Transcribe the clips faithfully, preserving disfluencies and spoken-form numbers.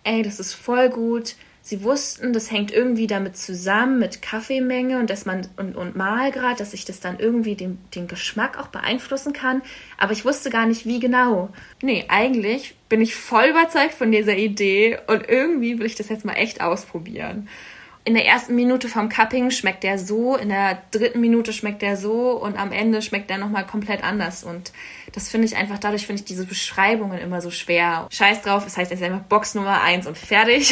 ey, das ist voll gut. Sie wussten, das hängt irgendwie damit zusammen mit Kaffeemenge und dass man und, und Mahlgrad, dass ich das dann irgendwie den, den Geschmack auch beeinflussen kann. Aber ich wusste gar nicht, wie genau. Nee, eigentlich bin ich voll überzeugt von dieser Idee und irgendwie will ich das jetzt mal echt ausprobieren. In der ersten Minute vom Cupping schmeckt der so, in der dritten Minute schmeckt der so und am Ende schmeckt der nochmal komplett anders. Und das finde ich einfach, dadurch finde ich diese Beschreibungen immer so schwer. Scheiß drauf, das heißt jetzt einfach Box Nummer eins und fertig.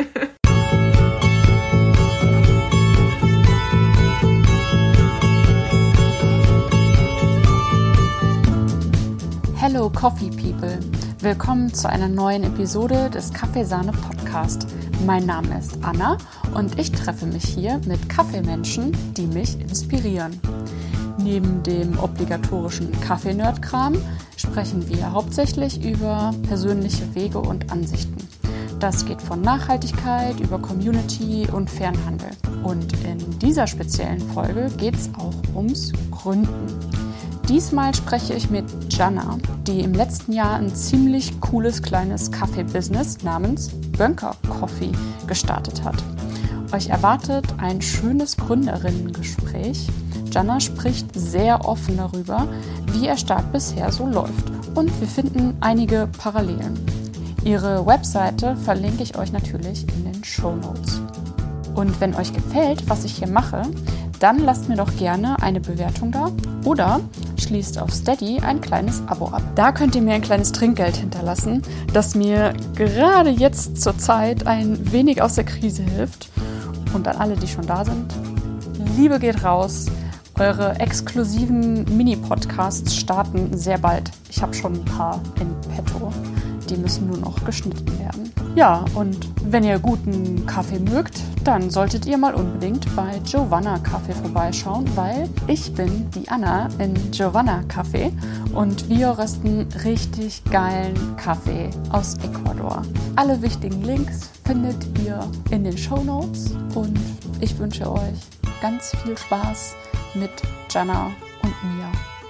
Hello Coffee People, willkommen zu einer neuen Episode des Kaffeesahne Podcast. Mein Name ist Anna und ich treffe mich hier mit Kaffeemenschen, die mich inspirieren. Neben dem obligatorischen Kaffee-Nerd-Kram sprechen wir hauptsächlich über persönliche Wege und Ansichten. Das geht von Nachhaltigkeit über Community und Fernhandel. Und in dieser speziellen Folge geht es auch ums Gründen. Diesmal spreche ich mit Jana, die im letzten Jahr ein ziemlich cooles kleines Kaffee-Business namens Bönker Coffee gestartet hat. Euch erwartet ein schönes Gründerinnengespräch. Jana spricht sehr offen darüber, wie ihr Start bisher so läuft. Und wir finden einige Parallelen. Ihre Webseite verlinke ich euch natürlich in den Shownotes. Und wenn euch gefällt, was ich hier mache, dann lasst mir doch gerne eine Bewertung da oder schließt auf Steady ein kleines Abo ab. Da könnt ihr mir ein kleines Trinkgeld hinterlassen, das mir gerade jetzt zur Zeit ein wenig aus der Krise hilft. Und an alle, die schon da sind, Liebe geht raus. Eure exklusiven Mini-Podcasts starten sehr bald. Ich habe schon ein paar in petto. Die müssen nur noch geschnitten werden. Ja, und wenn ihr guten Kaffee mögt, dann solltet ihr mal unbedingt bei Giovanna Kaffee vorbeischauen, weil ich bin die Anna in Giovanna Kaffee und wir rösten richtig geilen Kaffee aus Ecuador. Alle wichtigen Links findet ihr in den Shownotes und ich wünsche euch ganz viel Spaß mit Jana und mir.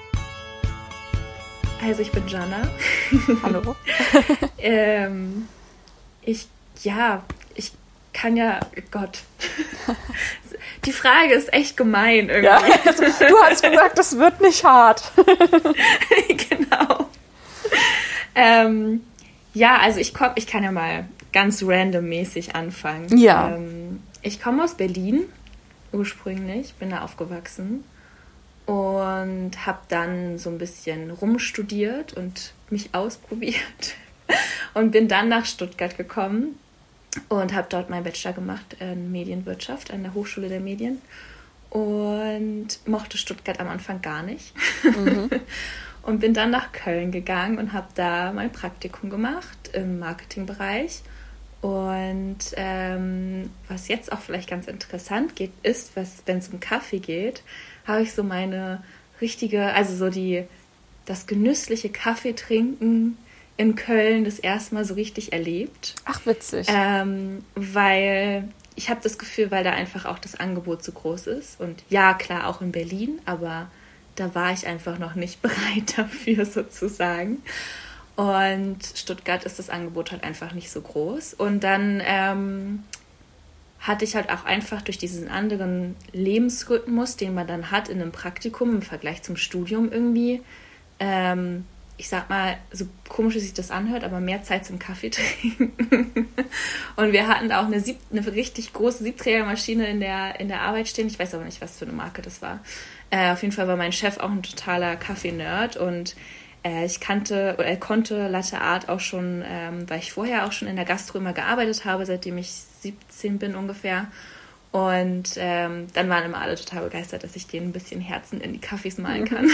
Also ich bin Jana. Hallo. ähm, ich, ja, ich kann ja, Gott, die Frage ist echt gemein irgendwie. Ja, also, du hast gesagt, das wird nicht hart. Genau. Ähm, ja, also ich komm, ich kann ja mal ganz randommäßig anfangen. Ja. Ähm, ich komme aus Berlin ursprünglich, bin da aufgewachsen. Und habe dann so ein bisschen rumstudiert und mich ausprobiert und bin dann nach Stuttgart gekommen und habe dort meinen Bachelor gemacht in Medienwirtschaft an der Hochschule der Medien und mochte Stuttgart am Anfang gar nicht. Mhm. Und bin dann nach Köln gegangen und habe da mein Praktikum gemacht im Marketingbereich. Und ähm, was jetzt auch vielleicht ganz interessant geht, ist, wenn es um Kaffee geht, habe ich so meine richtige, also so die, das genüssliche Kaffeetrinken in Köln das erste Mal so richtig erlebt. Ach, witzig. Ähm, weil ich habe das Gefühl, weil da einfach auch das Angebot so groß ist. Und ja, klar, auch in Berlin, aber da war ich einfach noch nicht bereit dafür sozusagen. Und Stuttgart ist das Angebot halt einfach nicht so groß. Und dann ähm, hatte ich halt auch einfach durch diesen anderen Lebensrhythmus, den man dann hat in einem Praktikum im Vergleich zum Studium irgendwie, ähm, ich sag mal, so komisch, wie sich das anhört, aber mehr Zeit zum Kaffee trinken. Und wir hatten auch eine, Sieb- eine richtig große Siebträgermaschine in der, in der Arbeit stehen. Ich weiß aber nicht, was für eine Marke das war. Äh, auf jeden Fall war mein Chef auch ein totaler Kaffee-Nerd und ich kannte oder er konnte Latte Art auch schon, ähm, weil ich vorher auch schon in der Gastro immer gearbeitet habe, seitdem ich siebzehn bin ungefähr. Und ähm, dann waren immer alle total begeistert, dass ich denen ein bisschen Herzen in die Kaffees malen kann.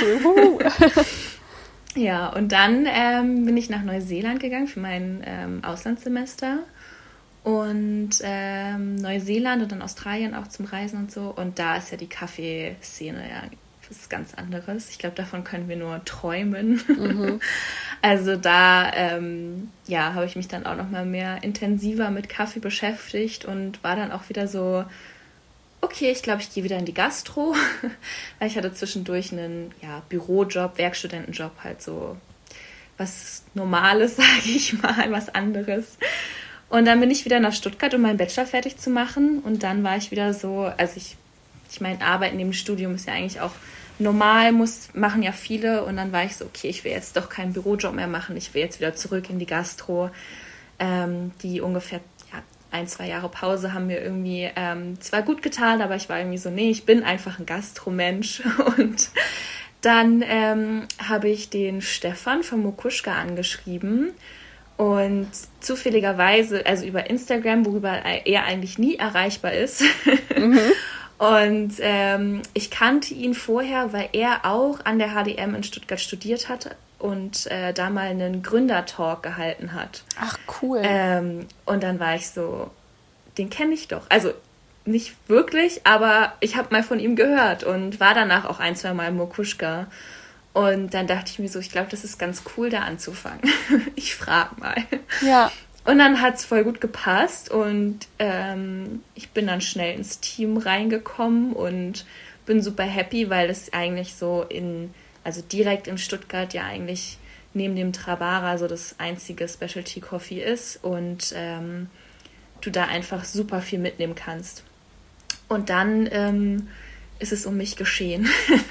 Ja, und dann ähm, bin ich nach Neuseeland gegangen für mein ähm, Auslandssemester. Und ähm, Neuseeland und dann Australien auch zum Reisen und so. Und da ist ja die Kaffeeszene ja ist ganz anderes. Ich glaube, davon können wir nur träumen. Mhm. Also da ähm, ja, habe ich mich dann auch noch mal mehr intensiver mit Kaffee beschäftigt und war dann auch wieder so, okay, ich glaube, ich gehe wieder in die Gastro, weil ich hatte zwischendurch einen ja, Bürojob, Werkstudentenjob, halt so was Normales, sage ich mal, was anderes. Und dann bin ich wieder nach Stuttgart, um meinen Bachelor fertig zu machen. Und dann war ich wieder so, also ich, ich meine, Arbeiten neben dem Studium ist ja eigentlich auch normal, muss, machen ja viele. Und dann war ich so, okay, ich will jetzt doch keinen Bürojob mehr machen. Ich will jetzt wieder zurück in die Gastro. Ähm, die ungefähr ja, ein, zwei Jahre Pause haben mir irgendwie ähm, zwar gut getan, aber ich war irgendwie so, nee, ich bin einfach ein Gastromensch. Und dann ähm, habe ich den Stefan von Mokuschka angeschrieben. Und zufälligerweise, also über Instagram, worüber er eigentlich nie erreichbar ist. Mhm. Und ähm, ich kannte ihn vorher, weil er auch an der H D M in Stuttgart studiert hatte und äh, da mal einen Gründertalk gehalten hat. Ach, cool. Ähm, und dann war ich so, den kenne ich doch. Also nicht wirklich, aber ich habe mal von ihm gehört und war danach auch ein, zwei Mal im Mokuschka. Und dann dachte ich mir so, ich glaube, das ist ganz cool, da anzufangen. Ich frage mal. Ja. Und dann hat es voll gut gepasst und ähm, ich bin dann schnell ins Team reingekommen und bin super happy, weil es eigentlich so in, also direkt in Stuttgart ja eigentlich neben dem Trabara so das einzige Specialty Coffee ist und ähm, du da einfach super viel mitnehmen kannst. Und dann ähm, ist es um mich geschehen.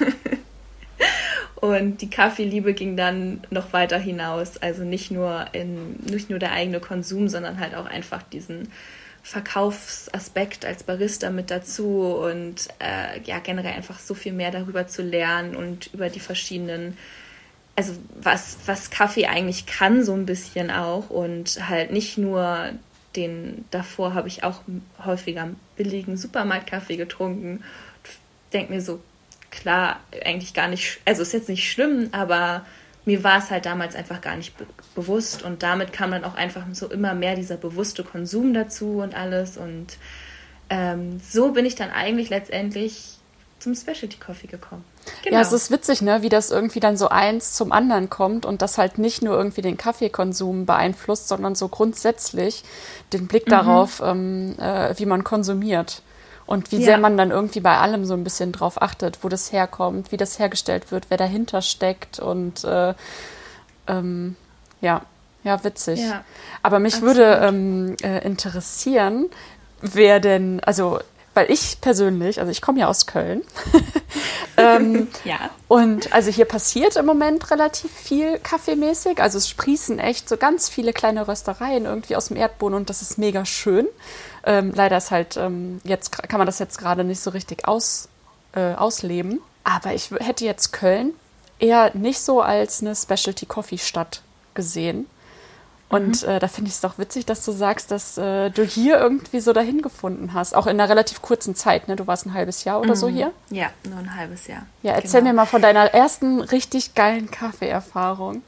Und die Kaffeeliebe ging dann noch weiter hinaus. Also nicht nur, in, nicht nur der eigene Konsum, sondern halt auch einfach diesen Verkaufsaspekt als Barista mit dazu und äh, ja, generell einfach so viel mehr darüber zu lernen und über die verschiedenen, also was, was Kaffee eigentlich kann, so ein bisschen auch. Und halt nicht nur den, davor habe ich auch häufiger billigen Supermarktkaffee getrunken. Denke mir so, klar, eigentlich gar nicht, also ist jetzt nicht schlimm, aber mir war es halt damals einfach gar nicht be- bewusst und damit kam dann auch einfach so immer mehr dieser bewusste Konsum dazu und alles und ähm, so bin ich dann eigentlich letztendlich zum Specialty Coffee gekommen. Genau. Ja, es ist witzig, ne, wie das irgendwie dann so eins zum anderen kommt und das halt nicht nur irgendwie den Kaffeekonsum beeinflusst, sondern so grundsätzlich den Blick mhm. darauf, ähm, äh, wie man konsumiert. Und wie ja. sehr man dann irgendwie bei allem so ein bisschen drauf achtet, wo das herkommt, wie das hergestellt wird, wer dahinter steckt und äh, ähm, ja, ja, witzig. Ja, aber mich absolut. würde ähm, äh, interessieren, wer denn, also, weil ich persönlich, also ich komme ja aus Köln ähm, ja. und also hier passiert im Moment relativ viel kaffeemäßig, also es sprießen echt so ganz viele kleine Röstereien irgendwie aus dem Erdboden und das ist mega schön. Ähm, leider ist halt, ähm, jetzt kann man das jetzt gerade nicht so richtig aus, äh, ausleben. Aber ich hätte jetzt Köln eher nicht so als eine Specialty-Coffee-Stadt gesehen. Und mhm. äh, da finde ich es doch witzig, dass du sagst, dass äh, du hier irgendwie so dahin gefunden hast. Auch in einer relativ kurzen Zeit, ne? Du warst ein halbes Jahr oder mhm. so hier? Ja, nur ein halbes Jahr. Ja, erzähl genau. mir mal von deiner ersten richtig geilen Kaffeeerfahrung.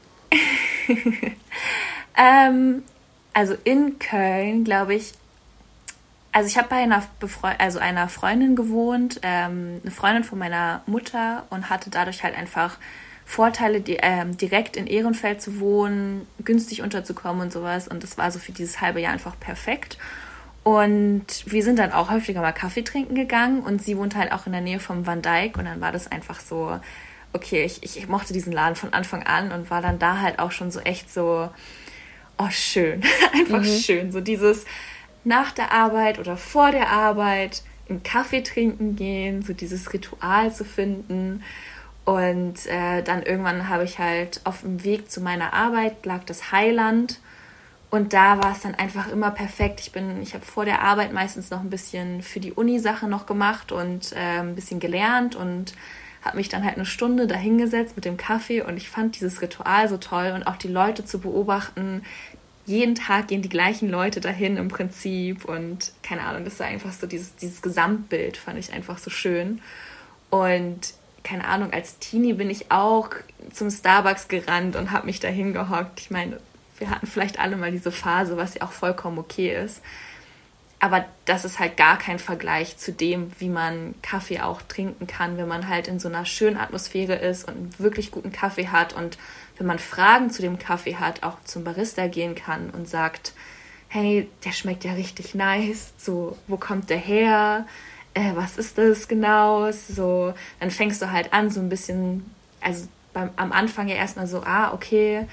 ähm, also in Köln, glaube ich, Also ich habe bei einer, Befre- also einer Freundin gewohnt, ähm, eine Freundin von meiner Mutter und hatte dadurch halt einfach Vorteile, die, ähm, direkt in Ehrenfeld zu wohnen, günstig unterzukommen und sowas. Und das war so für dieses halbe Jahr einfach perfekt. Und wir sind dann auch häufiger mal Kaffee trinken gegangen und sie wohnt halt auch in der Nähe vom Van Dijk. Und dann war das einfach so, okay, ich, ich, ich mochte diesen Laden von Anfang an und war dann da halt auch schon so echt so, oh schön, einfach mhm. schön. So dieses nach der Arbeit oder vor der Arbeit einen Kaffee trinken gehen, so dieses Ritual zu finden. Und äh, dann irgendwann habe ich halt auf dem Weg zu meiner Arbeit lag das Highland und da war es dann einfach immer perfekt. Ich bin, ich habe vor der Arbeit meistens noch ein bisschen für die Uni-Sache noch gemacht und äh, ein bisschen gelernt und habe mich dann halt eine Stunde dahingesetzt mit dem Kaffee und ich fand dieses Ritual so toll und auch die Leute zu beobachten. Jeden Tag gehen die gleichen Leute dahin im Prinzip und keine Ahnung, das war einfach so dieses, dieses Gesamtbild fand ich einfach so schön. Und keine Ahnung, als Teenie bin ich auch zum Starbucks gerannt und habe mich dahin gehockt. Ich meine, wir hatten vielleicht alle mal diese Phase, was ja auch vollkommen okay ist. Aber das ist halt gar kein Vergleich zu dem, wie man Kaffee auch trinken kann, wenn man halt in so einer schönen Atmosphäre ist und einen wirklich guten Kaffee hat und wenn man Fragen zu dem Kaffee hat, auch zum Barista gehen kann und sagt, hey, der schmeckt ja richtig nice, so, wo kommt der her? Äh, was ist das genau? So, dann fängst du halt an, so ein bisschen, also beim, am Anfang ja erstmal so, ah, okay,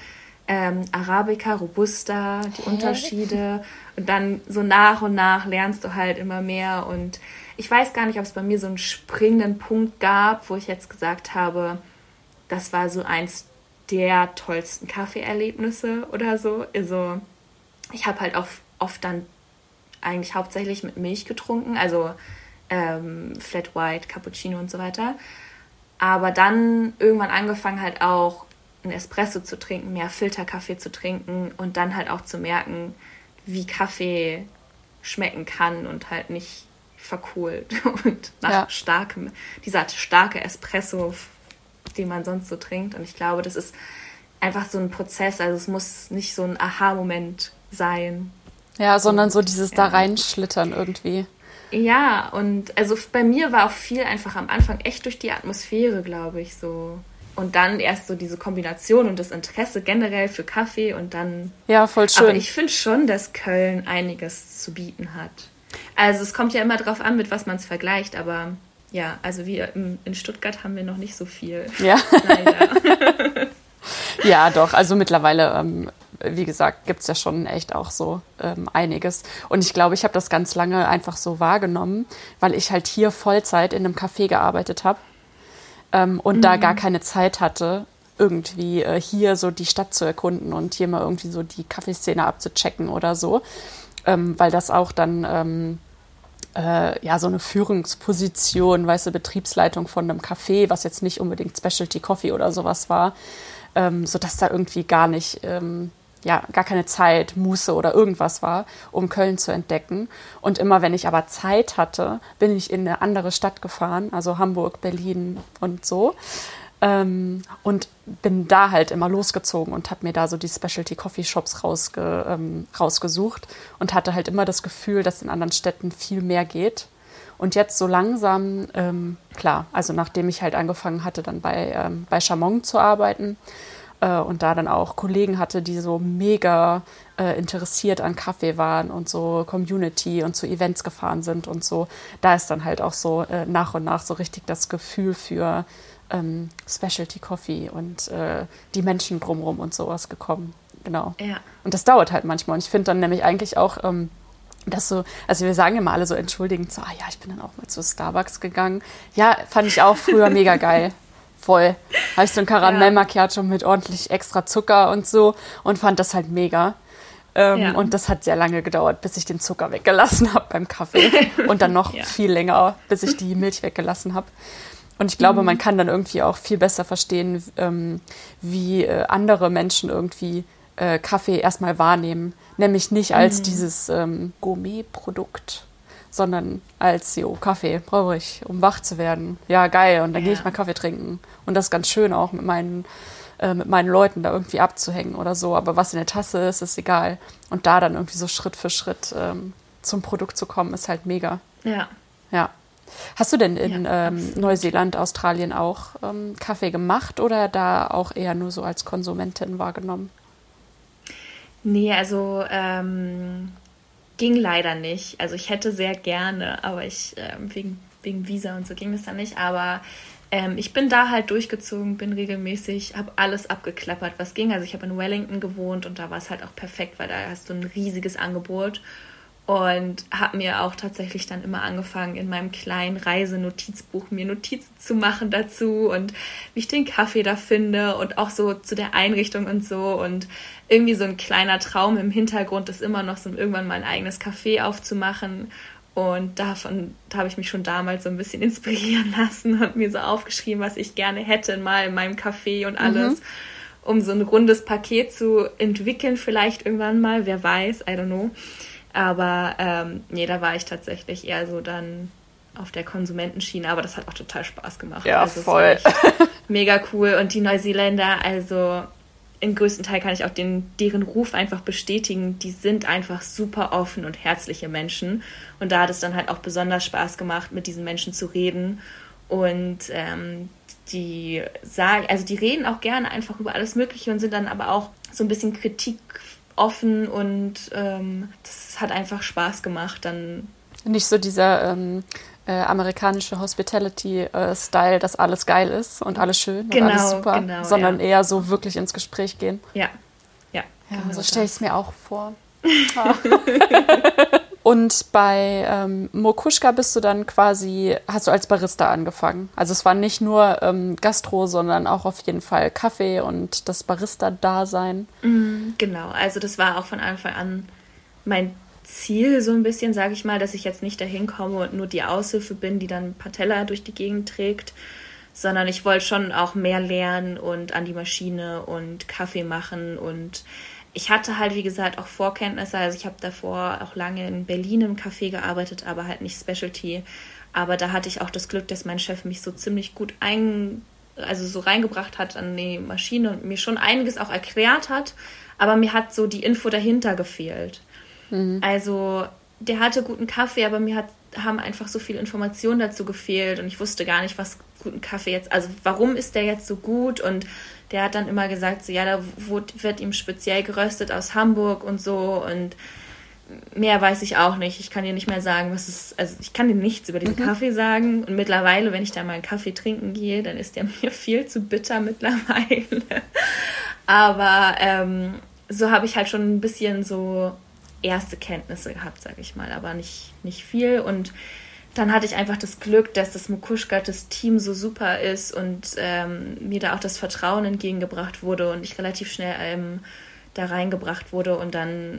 ähm, Arabica, Robusta, die Unterschiede. Und dann so nach und nach lernst du halt immer mehr. Und ich weiß gar nicht, ob es bei mir so einen springenden Punkt gab, wo ich jetzt gesagt habe, das war so eins der tollsten Kaffeeerlebnisse oder so. Also ich habe halt auch oft dann eigentlich hauptsächlich mit Milch getrunken, also ähm, Flat White, Cappuccino und so weiter. Aber dann irgendwann angefangen halt auch einen Espresso zu trinken, mehr Filterkaffee zu trinken und dann halt auch zu merken, wie Kaffee schmecken kann und halt nicht verkohlt und nach ja. starkem, dieser starke Espresso, den man sonst so trinkt. Und ich glaube, das ist einfach so ein Prozess, also es muss nicht so ein Aha-Moment sein. Ja, sondern so dieses ja. da reinschlittern irgendwie. Ja, und also bei mir war auch viel einfach am Anfang echt durch die Atmosphäre, glaube ich, so. Und dann erst so diese Kombination und das Interesse generell für Kaffee und dann... Ja, voll schön. Aber ich finde schon, dass Köln einiges zu bieten hat. Also es kommt ja immer drauf an, mit was man es vergleicht, aber ja, also wir in Stuttgart haben wir noch nicht so viel. Ja. Leider. Ja, doch, also mittlerweile... Ähm wie gesagt, gibt es ja schon echt auch so ähm, einiges. Und ich glaube, ich habe das ganz lange einfach so wahrgenommen, weil ich halt hier Vollzeit in einem Café gearbeitet habe ähm, und mhm. da gar keine Zeit hatte, irgendwie äh, hier so die Stadt zu erkunden und hier mal irgendwie so die Kaffeeszene abzuchecken oder so, ähm, weil das auch dann ähm, äh, ja so eine Führungsposition, weißt du, Betriebsleitung von einem Café, was jetzt nicht unbedingt Specialty Coffee oder sowas war, ähm, sodass da irgendwie gar nicht... Ähm, ja, gar keine Zeit, Muße oder irgendwas war, um Köln zu entdecken. Und immer, wenn ich aber Zeit hatte, bin ich in eine andere Stadt gefahren, also Hamburg, Berlin und so. Ähm, und bin da halt immer losgezogen und habe mir da so die Specialty Coffee Shops rausge, ähm, rausgesucht und hatte halt immer das Gefühl, dass in anderen Städten viel mehr geht. Und jetzt so langsam, ähm, klar, also nachdem ich halt angefangen hatte, dann bei, ähm, bei Chamon zu arbeiten, und da dann auch Kollegen hatte, die so mega äh, interessiert an Kaffee waren und so Community und zu Events gefahren sind und so. Da ist dann halt auch so äh, nach und nach so richtig das Gefühl für ähm, Specialty Coffee und äh, die Menschen drumherum und sowas gekommen. Genau. Ja. Und das dauert halt manchmal. Und ich finde dann nämlich eigentlich auch, ähm, dass so, also wir sagen immer alle so entschuldigend, so, ah ja, ich bin dann auch mal zu Starbucks gegangen. Ja, fand ich auch früher mega geil. Voll. Habe ich so ein Karamell Macchiato mit ordentlich extra Zucker und so und fand das halt mega. Ähm, ja. Und das hat sehr lange gedauert, bis ich den Zucker weggelassen habe beim Kaffee. Und dann noch ja. viel länger, bis ich die Milch weggelassen habe. Und ich glaube, mhm. man kann dann irgendwie auch viel besser verstehen, ähm, wie äh, andere Menschen irgendwie äh, Kaffee erstmal wahrnehmen. Nämlich nicht als mhm. dieses ähm, Gourmet-Produkt, sondern als, jo, Kaffee brauche ich, um wach zu werden. Ja, geil. Und dann ja. gehe ich mal Kaffee trinken. Und das ist ganz schön auch mit meinen, äh, mit meinen Leuten da irgendwie abzuhängen oder so. Aber was in der Tasse ist, ist egal. Und da dann irgendwie so Schritt für Schritt ähm, zum Produkt zu kommen, ist halt mega. Ja. Ja. Hast du denn in ja, ähm, Neuseeland, Australien auch ähm, Kaffee gemacht oder da auch eher nur so als Konsumentin wahrgenommen? Nee, also ähm ging leider nicht. Also ich hätte sehr gerne, aber ich, ähm, wegen, wegen Visa und so ging es dann nicht. Aber ähm, ich bin da halt durchgezogen, bin regelmäßig, habe alles abgeklappert, was ging. Also ich habe in Wellington gewohnt und da war es halt auch perfekt, weil da hast du ein riesiges Angebot. Und habe mir auch tatsächlich dann immer angefangen, in meinem kleinen Reisenotizbuch mir Notizen zu machen dazu und wie ich den Kaffee da finde und auch so zu der Einrichtung und so. Und irgendwie so ein kleiner Traum im Hintergrund ist immer noch so, irgendwann mal ein eigenes Café aufzumachen. Und davon da habe ich mich schon damals so ein bisschen inspirieren lassen und mir so aufgeschrieben, was ich gerne hätte mal in meinem Café und alles, mhm. um so ein rundes Paket zu entwickeln vielleicht irgendwann mal. Wer weiß, I don't know. Aber ähm, nee, da war ich tatsächlich eher so dann auf der Konsumentenschiene, aber das hat auch total Spaß gemacht. Ja, also voll. Mega cool. Und die Neuseeländer, also im größten Teil kann ich auch den, deren Ruf einfach bestätigen. Die sind einfach super offen und herzliche Menschen. Und da hat es dann halt auch besonders Spaß gemacht, mit diesen Menschen zu reden. Und ähm, die sagen, also die reden auch gerne einfach über alles Mögliche und sind dann aber auch so ein bisschen Kritik offen und ähm, das hat einfach Spaß gemacht. Dann nicht so dieser ähm, äh, amerikanische Hospitality-Style, äh, dass alles geil ist und alles schön genau, und alles super, genau, sondern ja. eher so wirklich ins Gespräch gehen. Ja, Ja, genau so stelle ich es das. mir auch vor. Ah. Und bei ähm, Mokuschka bist du dann quasi, hast du als Barista angefangen. Also es war nicht nur ähm, Gastro, sondern auch auf jeden Fall Kaffee und das Barista-Dasein. Mm, genau, also das war auch von Anfang an mein Ziel so ein bisschen, sage ich mal, dass ich jetzt nicht dahin komme und nur die Aushilfe bin, die dann ein paar Teller durch die Gegend trägt, sondern ich wollte schon auch mehr lernen und an die Maschine und Kaffee machen. Und ich hatte halt, wie gesagt, auch Vorkenntnisse. Also ich habe davor auch lange in Berlin im Café gearbeitet, aber halt nicht Specialty. Aber da hatte ich auch das Glück, dass mein Chef mich so ziemlich gut ein, also so reingebracht hat an die Maschine und mir schon einiges auch erklärt hat. Aber mir hat so die Info dahinter gefehlt. Mhm. Also der hatte guten Kaffee, aber mir hat, haben einfach so viele Informationen dazu gefehlt und ich wusste gar nicht, was guten Kaffee jetzt, also warum ist der jetzt so gut? Und der hat dann immer gesagt, so ja, da wird ihm speziell geröstet aus Hamburg und so und mehr weiß ich auch nicht. Ich kann dir nicht mehr sagen, was es, also ich kann dir nichts über diesen mhm. Kaffee sagen und mittlerweile, wenn ich da mal einen Kaffee trinken gehe, dann ist der mir viel zu bitter mittlerweile. Aber ähm, so habe ich halt schon ein bisschen so erste Kenntnisse gehabt, sage ich mal, aber nicht, nicht viel. Und dann hatte ich einfach das Glück, dass das Mokuschka, das Team so super ist und ähm, mir da auch das Vertrauen entgegengebracht wurde und ich relativ schnell ähm, da reingebracht wurde. Und dann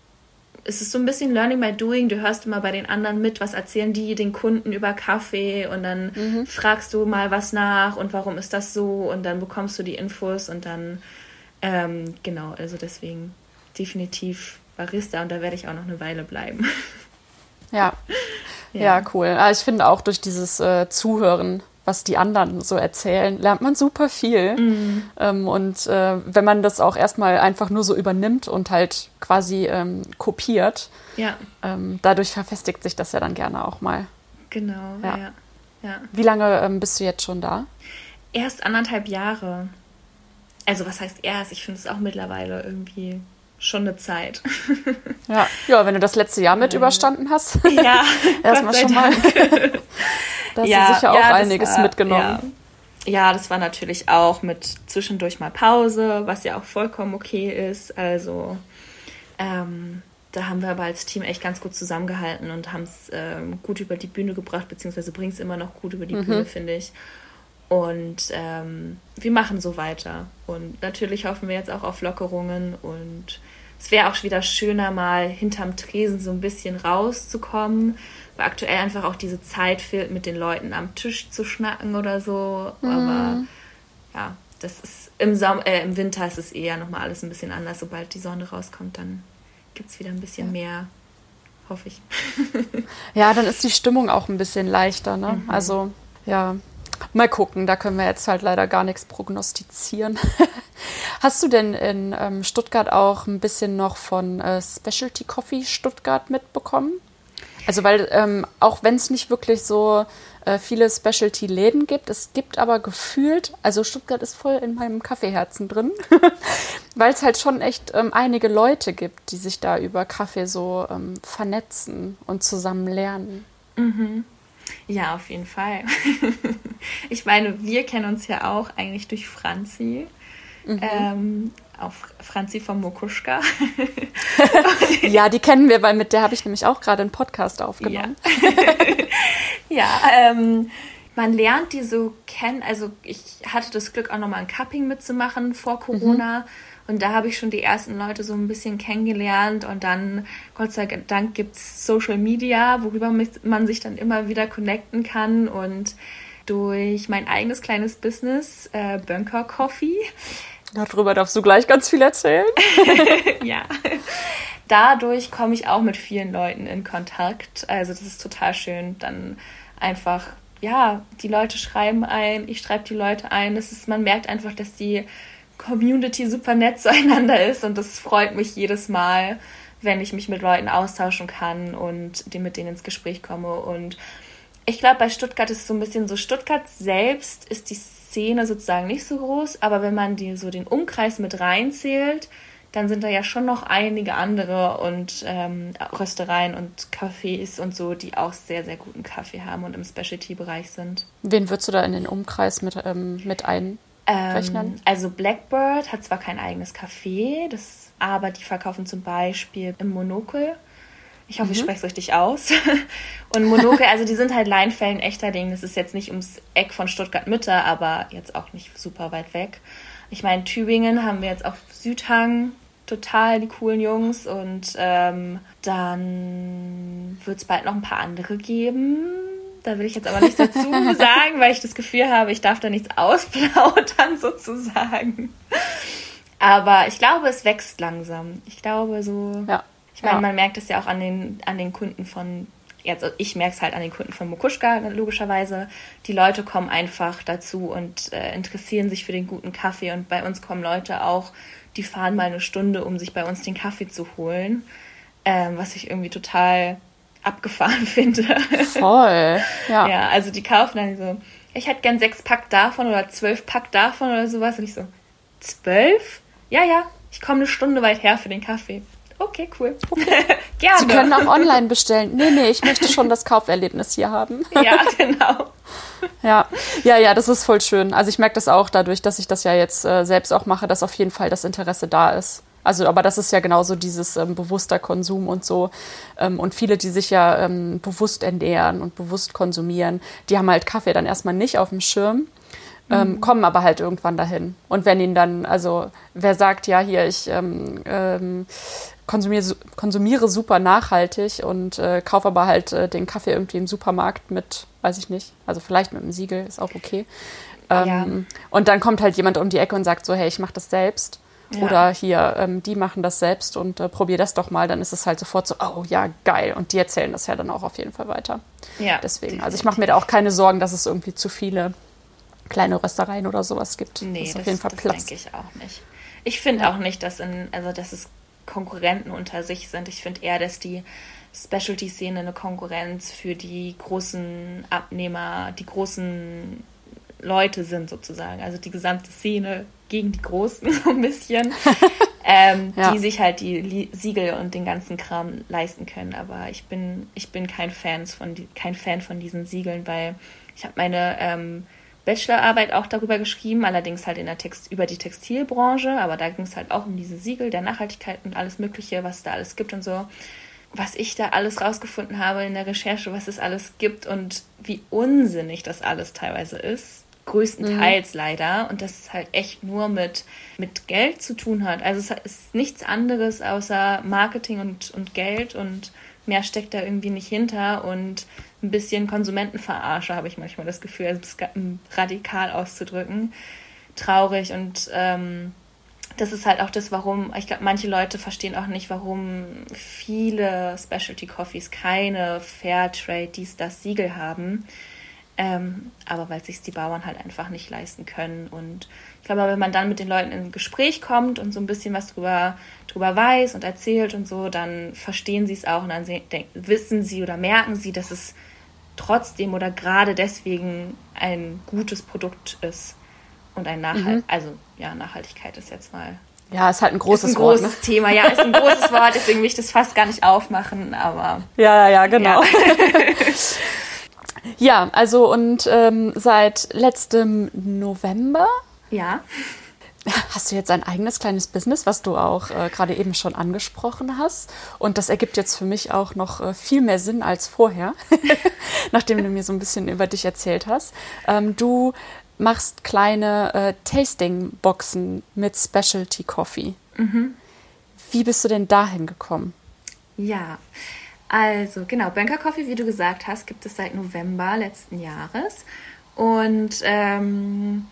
ist es so ein bisschen Learning by Doing. Du hörst immer bei den anderen mit, was erzählen die den Kunden über Kaffee und dann mhm. fragst du mal was nach und warum ist das so und dann bekommst du die Infos und dann, ähm, genau, also deswegen definitiv Barista und da werde ich auch noch eine Weile bleiben. Ja, ja, ja cool. Ich finde auch durch dieses äh, Zuhören, was die anderen so erzählen, lernt man super viel. Mhm. Ähm, und äh, wenn man das auch erstmal einfach nur so übernimmt und halt quasi ähm, kopiert, ja. ähm, dadurch verfestigt sich das ja dann gerne auch mal. Genau, ja. ja, ja. Wie lange ähm, bist du jetzt schon da? Erst anderthalb Jahre. Also was heißt erst? Ich finde es auch mittlerweile irgendwie schon eine Zeit. Ja, ja, wenn du das letzte Jahr mit ja. überstanden hast. Ja, erstmal schon mal. Da hast ja, du sicher auch ja, einiges war, mitgenommen. Ja. ja, das war natürlich auch mit zwischendurch mal Pause, was ja auch vollkommen okay ist. Also ähm, da haben wir aber als Team echt ganz gut zusammengehalten und haben es ähm, gut über die Bühne gebracht, beziehungsweise bringen es immer noch gut über die mhm. Bühne, finde ich. Und ähm, wir machen so weiter. Und natürlich hoffen wir jetzt auch auf Lockerungen. Und es wäre auch wieder schöner, mal hinterm Tresen so ein bisschen rauszukommen, weil aktuell einfach auch diese Zeit fehlt, mit den Leuten am Tisch zu schnacken oder so. Mhm. Aber ja, das ist im, Som- äh, im Winter ist es eher nochmal alles ein bisschen anders. Sobald die Sonne rauskommt, dann gibt es wieder ein bisschen ja. mehr, hoffe ich. Ja, dann ist die Stimmung auch ein bisschen leichter, ne? Mhm. Also, ja. Mal gucken, da können wir jetzt halt leider gar nichts prognostizieren. Hast du denn in ähm, Stuttgart auch ein bisschen noch von äh, Specialty Coffee Stuttgart mitbekommen? Also weil ähm, auch wenn es nicht wirklich so äh, viele Specialty-Läden gibt, es gibt aber gefühlt, also Stuttgart ist voll in meinem Kaffeeherzen drin, weil es halt schon echt ähm, einige Leute gibt, die sich da über Kaffee so ähm, vernetzen und zusammen lernen. Mhm. Ja, auf jeden Fall. Ich meine, wir kennen uns ja auch eigentlich durch Franzi. Mhm. Ähm, auch Franzi vom Mokuschka. Ja, die kennen wir, weil mit der habe ich nämlich auch gerade einen Podcast aufgenommen. Ja, ja ähm, man lernt die so kennen. Also ich hatte das Glück, auch nochmal ein Cupping mitzumachen vor Corona. Mhm. Und da habe ich schon die ersten Leute so ein bisschen kennengelernt und dann, Gott sei Dank, gibt es Social Media, worüber man sich dann immer wieder connecten kann und durch mein eigenes kleines Business, äh, Bunker Coffee. Darüber darfst du gleich ganz viel erzählen. Ja, dadurch komme ich auch mit vielen Leuten in Kontakt, also das ist total schön, dann einfach, ja, die Leute schreiben ein, ich schreibe die Leute ein, das ist, man merkt einfach, dass die Community super nett zueinander ist und das freut mich jedes Mal, wenn ich mich mit Leuten austauschen kann und mit denen ins Gespräch komme. Und ich glaube, bei Stuttgart ist es so ein bisschen so, Stuttgart selbst ist die Szene sozusagen nicht so groß, aber wenn man die, so den Umkreis mit reinzählt, dann sind da ja schon noch einige andere und ähm, Röstereien und Cafés und so, die auch sehr, sehr guten Kaffee haben und im Specialty-Bereich sind. Wen würdest du da in den Umkreis mit, ähm, mit ein? Ähm, rechnen? Also Blackbird hat zwar kein eigenes Café, das, aber die verkaufen zum Beispiel im Monocle. Ich hoffe, mhm. ich spreche es richtig aus. Und Monocle, also die sind halt Leinfelden, echter Ding. Das ist jetzt nicht ums Eck von Stuttgart-Mitte, aber jetzt auch nicht super weit weg. Ich meine, Tübingen haben wir jetzt auf Südhang total die coolen Jungs. Und ähm, dann wird es bald noch ein paar andere geben. Da will ich jetzt aber nichts dazu sagen, weil ich das Gefühl habe, ich darf da nichts ausplaudern sozusagen. Aber ich glaube, es wächst langsam. Ich glaube so... Ja. Ich meine, ja. man merkt es ja auch an den, an den Kunden von, jetzt, ich merke es halt an den Kunden von Mokuschka, logischerweise. Die Leute kommen einfach dazu und äh, interessieren sich für den guten Kaffee. Und bei uns kommen Leute auch, die fahren mal eine Stunde, um sich bei uns den Kaffee zu holen. Ähm, was ich irgendwie total abgefahren finde. Voll, ja. Ja, also die kaufen dann so, ich hätte gern sechs Pack davon oder zwölf Pack davon oder sowas. Und ich so, zwölf? Ja, ja, ich komme eine Stunde weit her für den Kaffee. Okay, cool. Okay. Gerne. Sie können auch online bestellen. Nee, nee, ich möchte schon das Kauferlebnis hier haben. Ja, genau. Ja, ja, ja, das ist voll schön. Also ich merke das auch dadurch, dass ich das ja jetzt äh, selbst auch mache, dass auf jeden Fall das Interesse da ist. Also, aber das ist ja genauso dieses ähm, bewusster Konsum und so. Ähm, und viele, die sich ja ähm, bewusst ernähren und bewusst konsumieren, die haben halt Kaffee dann erstmal nicht auf dem Schirm. Ähm, mhm. Kommen aber halt irgendwann dahin. Und wenn ihnen dann, also wer sagt, ja, hier, ich ähm, ähm, konsumiere, konsumiere super nachhaltig und äh, kaufe aber halt äh, den Kaffee irgendwie im Supermarkt mit, weiß ich nicht, also vielleicht mit einem Siegel, ist auch okay. Ähm, ja. Und dann kommt halt jemand um die Ecke und sagt so, hey, ich mache das selbst. Ja. Oder hier, ähm, die machen das selbst und äh, probier das doch mal. Dann ist es halt sofort so, oh ja, geil. Und die erzählen das ja dann auch auf jeden Fall weiter. Ja, deswegen, definitiv. Also ich mache mir da auch keine Sorgen, dass es irgendwie zu viele kleine Röstereien oder sowas gibt. Nee, das ist das, auf jeden Fall das Platz. denke ich auch nicht. Ich finde ja. auch nicht, dass, in, also, dass es Konkurrenten unter sich sind. Ich finde eher, dass die Specialty-Szene eine Konkurrenz für die großen Abnehmer, die großen Leute sind sozusagen. Also die gesamte Szene gegen die Großen so ein bisschen, ähm, ja. die sich halt die Siegel und den ganzen Kram leisten können. Aber ich bin, ich bin kein Fan von, kein Fan von diesen Siegeln, weil ich habe meine ähm, Bachelorarbeit auch darüber geschrieben, allerdings halt in der Text über die Textilbranche, aber da ging es halt auch um diese Siegel der Nachhaltigkeit und alles Mögliche, was da alles gibt und so. Was ich da alles rausgefunden habe in der Recherche, was es alles gibt und wie unsinnig das alles teilweise ist, größtenteils mhm. leider, und das es halt echt nur mit, mit Geld zu tun hat. Also es ist nichts anderes außer Marketing und, und Geld und mehr steckt da irgendwie nicht hinter und ein bisschen Konsumentenverarsche, habe ich manchmal das Gefühl, also es radikal auszudrücken. Traurig und ähm, das ist halt auch das, warum, ich glaube, manche Leute verstehen auch nicht, warum viele Specialty Coffees keine Fairtrade, dies, das Siegel haben. Ähm, aber weil sich die Bauern halt einfach nicht leisten können. Und ich glaube, wenn man dann mit den Leuten in ein Gespräch kommt und so ein bisschen was drüber, drüber weiß und erzählt und so, dann verstehen sie es auch und dann se- denk, wissen sie oder merken sie, dass es trotzdem oder gerade deswegen ein gutes Produkt ist und ein Nachhalt, mhm. also ja, Nachhaltigkeit ist jetzt mal... Ja, ist halt ein großes ist ein Wort. Ist ein großes ne? Thema, ja, ist ein großes Wort, deswegen will ich das fast gar nicht aufmachen, aber... Ja, ja, ja, genau. Ja. Ja, also und ähm, seit letztem November ja. hast du jetzt ein eigenes kleines Business, was du auch äh, gerade eben schon angesprochen hast. Und das ergibt jetzt für mich auch noch äh, viel mehr Sinn als vorher, nachdem du mir so ein bisschen über dich erzählt hast. Ähm, du machst kleine äh, Tasting-Boxen mit Specialty Coffee. Mhm. Wie bist du denn dahin gekommen? Ja, also genau, Bönker Coffee, wie du gesagt hast, gibt es seit November letzten Jahres. Und ähm,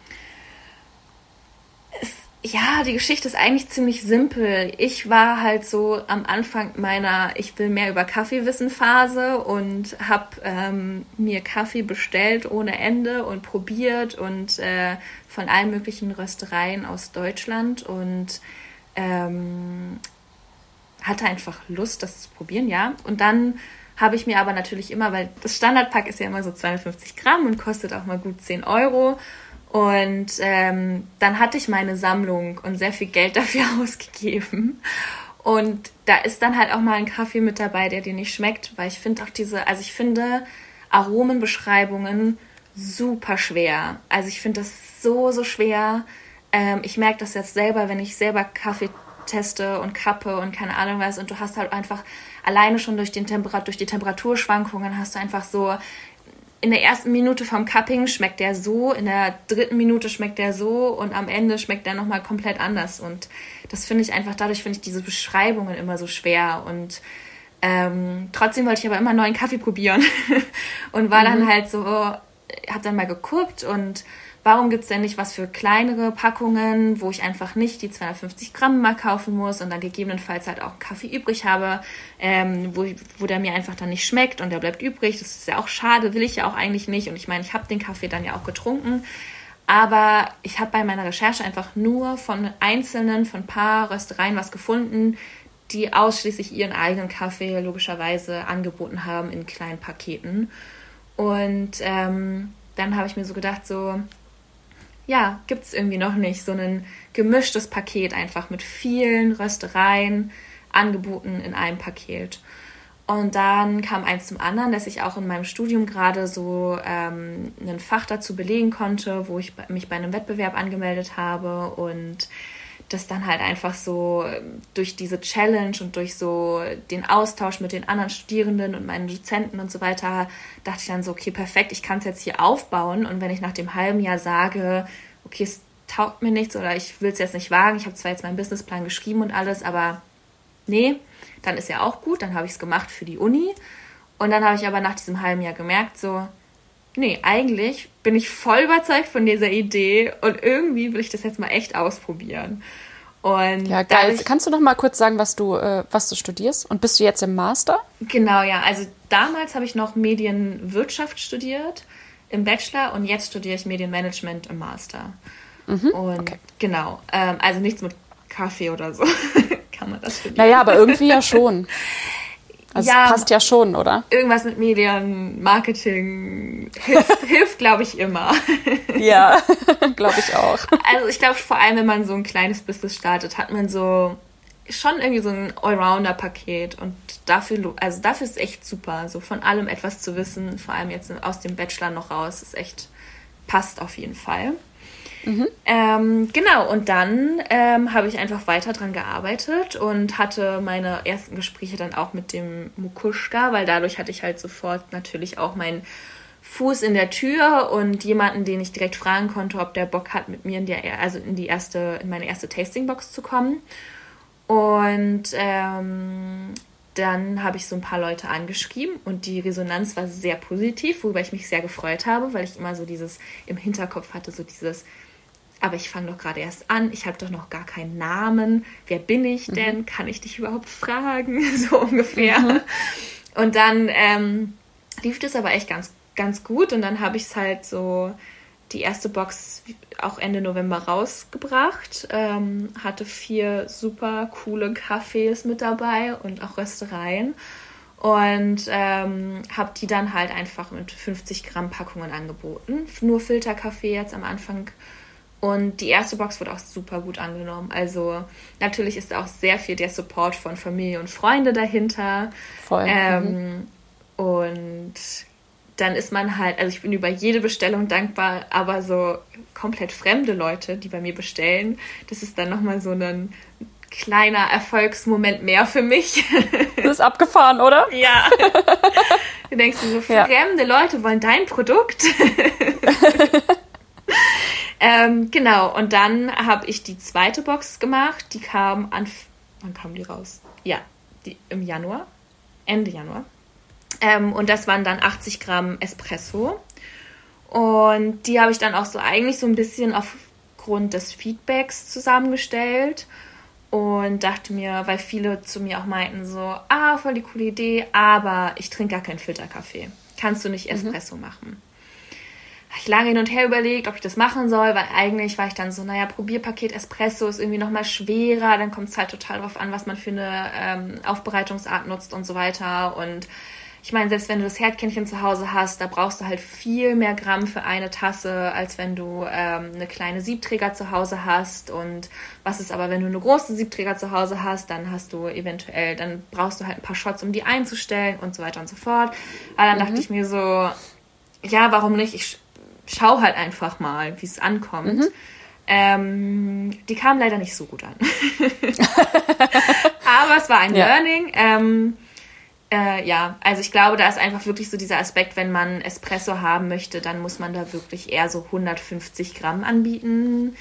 es, ja, die Geschichte ist eigentlich ziemlich simpel. Ich war halt so am Anfang meiner Ich will mehr über Kaffee wissen Phase und habe ähm, mir Kaffee bestellt ohne Ende und probiert und äh, von allen möglichen Röstereien aus Deutschland und ähm, hatte einfach Lust, das zu probieren, ja. Und dann habe ich mir aber natürlich immer, weil das Standardpack ist ja immer so zweihundertfünfzig Gramm und kostet auch mal gut zehn Euro. Und ähm, dann hatte ich meine Sammlung und sehr viel Geld dafür ausgegeben. Und da ist dann halt auch mal ein Kaffee mit dabei, der dir nicht schmeckt, weil ich finde auch diese, also ich finde Aromenbeschreibungen super schwer. Also ich finde das so, so schwer. Ähm, ich merke das jetzt selber, wenn ich selber Kaffee teste und kappe und keine Ahnung was. Und du hast halt einfach alleine schon durch, den Temperat- durch die Temperaturschwankungen hast du einfach so, in der ersten Minute vom Cupping schmeckt der so, in der dritten Minute schmeckt der so und am Ende schmeckt der nochmal komplett anders. Und das finde ich einfach, dadurch finde ich diese Beschreibungen immer so schwer. Und ähm, trotzdem wollte ich aber immer neuen Kaffee probieren und war mhm. dann halt so, habe dann mal geguckt und warum gibt es denn nicht was für kleinere Packungen, wo ich einfach nicht die zweihundertfünfzig Gramm mal kaufen muss und dann gegebenenfalls halt auch einen Kaffee übrig habe, ähm, wo, wo der mir einfach dann nicht schmeckt und der bleibt übrig. Das ist ja auch schade, will ich ja auch eigentlich nicht. Und ich meine, ich habe den Kaffee dann ja auch getrunken. Aber ich habe bei meiner Recherche einfach nur von einzelnen, von ein paar Röstereien was gefunden, die ausschließlich ihren eigenen Kaffee logischerweise angeboten haben in kleinen Paketen. Und ähm, dann habe ich mir so gedacht, so, ja, gibt es irgendwie noch nicht, so ein gemischtes Paket einfach mit vielen Röstereien angeboten in einem Paket. Und dann kam eins zum anderen, dass ich auch in meinem Studium gerade so ähm, ein Fach dazu belegen konnte, wo ich mich bei einem Wettbewerb angemeldet habe und das dann halt einfach so durch diese Challenge und durch so den Austausch mit den anderen Studierenden und meinen Dozenten und so weiter, dachte ich dann so, okay, perfekt, ich kann es jetzt hier aufbauen und wenn ich nach dem halben Jahr sage, okay, es taugt mir nichts oder ich will es jetzt nicht wagen, ich habe zwar jetzt meinen Businessplan geschrieben und alles, aber nee, dann ist ja auch gut, dann habe ich es gemacht für die Uni und dann habe ich aber nach diesem halben Jahr gemerkt, so, nee, eigentlich bin ich voll überzeugt von dieser Idee und irgendwie will ich das jetzt mal echt ausprobieren. Und ja, geil. Dadurch, kannst du noch mal kurz sagen, was du, äh, was du studierst? Und bist du jetzt im Master? Genau, ja. Also damals habe ich noch Medienwirtschaft studiert im Bachelor und jetzt studiere ich Medienmanagement im Master. Mhm, und okay. Genau, ähm, also nichts mit Kaffee oder so kann man das studieren. Naja, aber irgendwie ja schon. Also ja, es passt ja schon, oder? Irgendwas mit Medien, Marketing hilft, hilft glaube ich, immer. Ja, glaube ich auch. Also ich glaube, vor allem, wenn man so ein kleines Business startet, hat man so schon irgendwie so ein Allrounder-Paket und dafür, also dafür ist es echt super, so von allem etwas zu wissen, vor allem jetzt aus dem Bachelor noch raus, ist echt, passt auf jeden Fall. Mhm. Ähm, genau, und dann ähm, habe ich einfach weiter dran gearbeitet und hatte meine ersten Gespräche dann auch mit dem Mukushka, weil dadurch hatte ich halt sofort natürlich auch meinen Fuß in der Tür und jemanden, den ich direkt fragen konnte, ob der Bock hat, mit mir in die, also in die erste, in meine erste Tastingbox zu kommen. Und ähm, dann habe ich so ein paar Leute angeschrieben und die Resonanz war sehr positiv, worüber ich mich sehr gefreut habe, weil ich immer so dieses im Hinterkopf hatte, so dieses, aber ich fange doch gerade erst an, ich habe doch noch gar keinen Namen, wer bin ich denn, mhm. kann ich dich überhaupt fragen, so ungefähr. Mhm. Und dann ähm, lief das aber echt ganz, ganz gut und dann habe ich es halt so, die erste Box auch Ende November rausgebracht, ähm, hatte vier super coole Cafés mit dabei und auch Röstereien und ähm, habe die dann halt einfach mit fünfzig Gramm Packungen angeboten, nur Filterkaffee jetzt am Anfang. Und die erste Box wurde auch super gut angenommen. Also natürlich ist auch sehr viel der Support von Familie und Freunde dahinter. Voll. Ähm, mhm. Und dann ist man halt, also ich bin über jede Bestellung dankbar, aber so komplett fremde Leute, die bei mir bestellen, das ist dann nochmal so ein kleiner Erfolgsmoment mehr für mich. Das ist abgefahren, oder? Ja. Du denkst dir so, fremde ja. Leute wollen dein Produkt. Ähm, genau, und dann habe ich die zweite Box gemacht. Die kam an... Wann kam die raus? Ja, die, im Januar. Ende Januar. Ähm, und das waren dann achtzig Gramm Espresso. Und die habe ich dann auch so eigentlich so ein bisschen aufgrund des Feedbacks zusammengestellt. Und dachte mir, weil viele zu mir auch meinten so, ah, voll die coole Idee, aber ich trinke gar keinen Filterkaffee. Kannst du nicht Espresso mhm. machen? Habe ich lange hin und her überlegt, ob ich das machen soll, weil eigentlich war ich dann so, naja, Probierpaket Espresso ist irgendwie nochmal schwerer, dann kommt es halt total drauf an, was man für eine ähm, Aufbereitungsart nutzt und so weiter. Und ich meine, selbst wenn du das Herdkännchen zu Hause hast, da brauchst du halt viel mehr Gramm für eine Tasse, als wenn du ähm, eine kleine Siebträger zu Hause hast. Und was ist aber, wenn du eine große Siebträger zu Hause hast, dann hast du eventuell, dann brauchst du halt ein paar Shots, um die einzustellen und so weiter und so fort. Aber dann mhm. dachte ich mir so, ja, warum nicht? Ich schau halt einfach mal, wie es ankommt. Mhm. Ähm, die kamen leider nicht so gut an. Aber es war ein ja. Learning. Ähm, äh, ja, also ich glaube, da ist einfach wirklich so dieser Aspekt, wenn man Espresso haben möchte, dann muss man da wirklich eher so hundertfünfzig Gramm anbieten.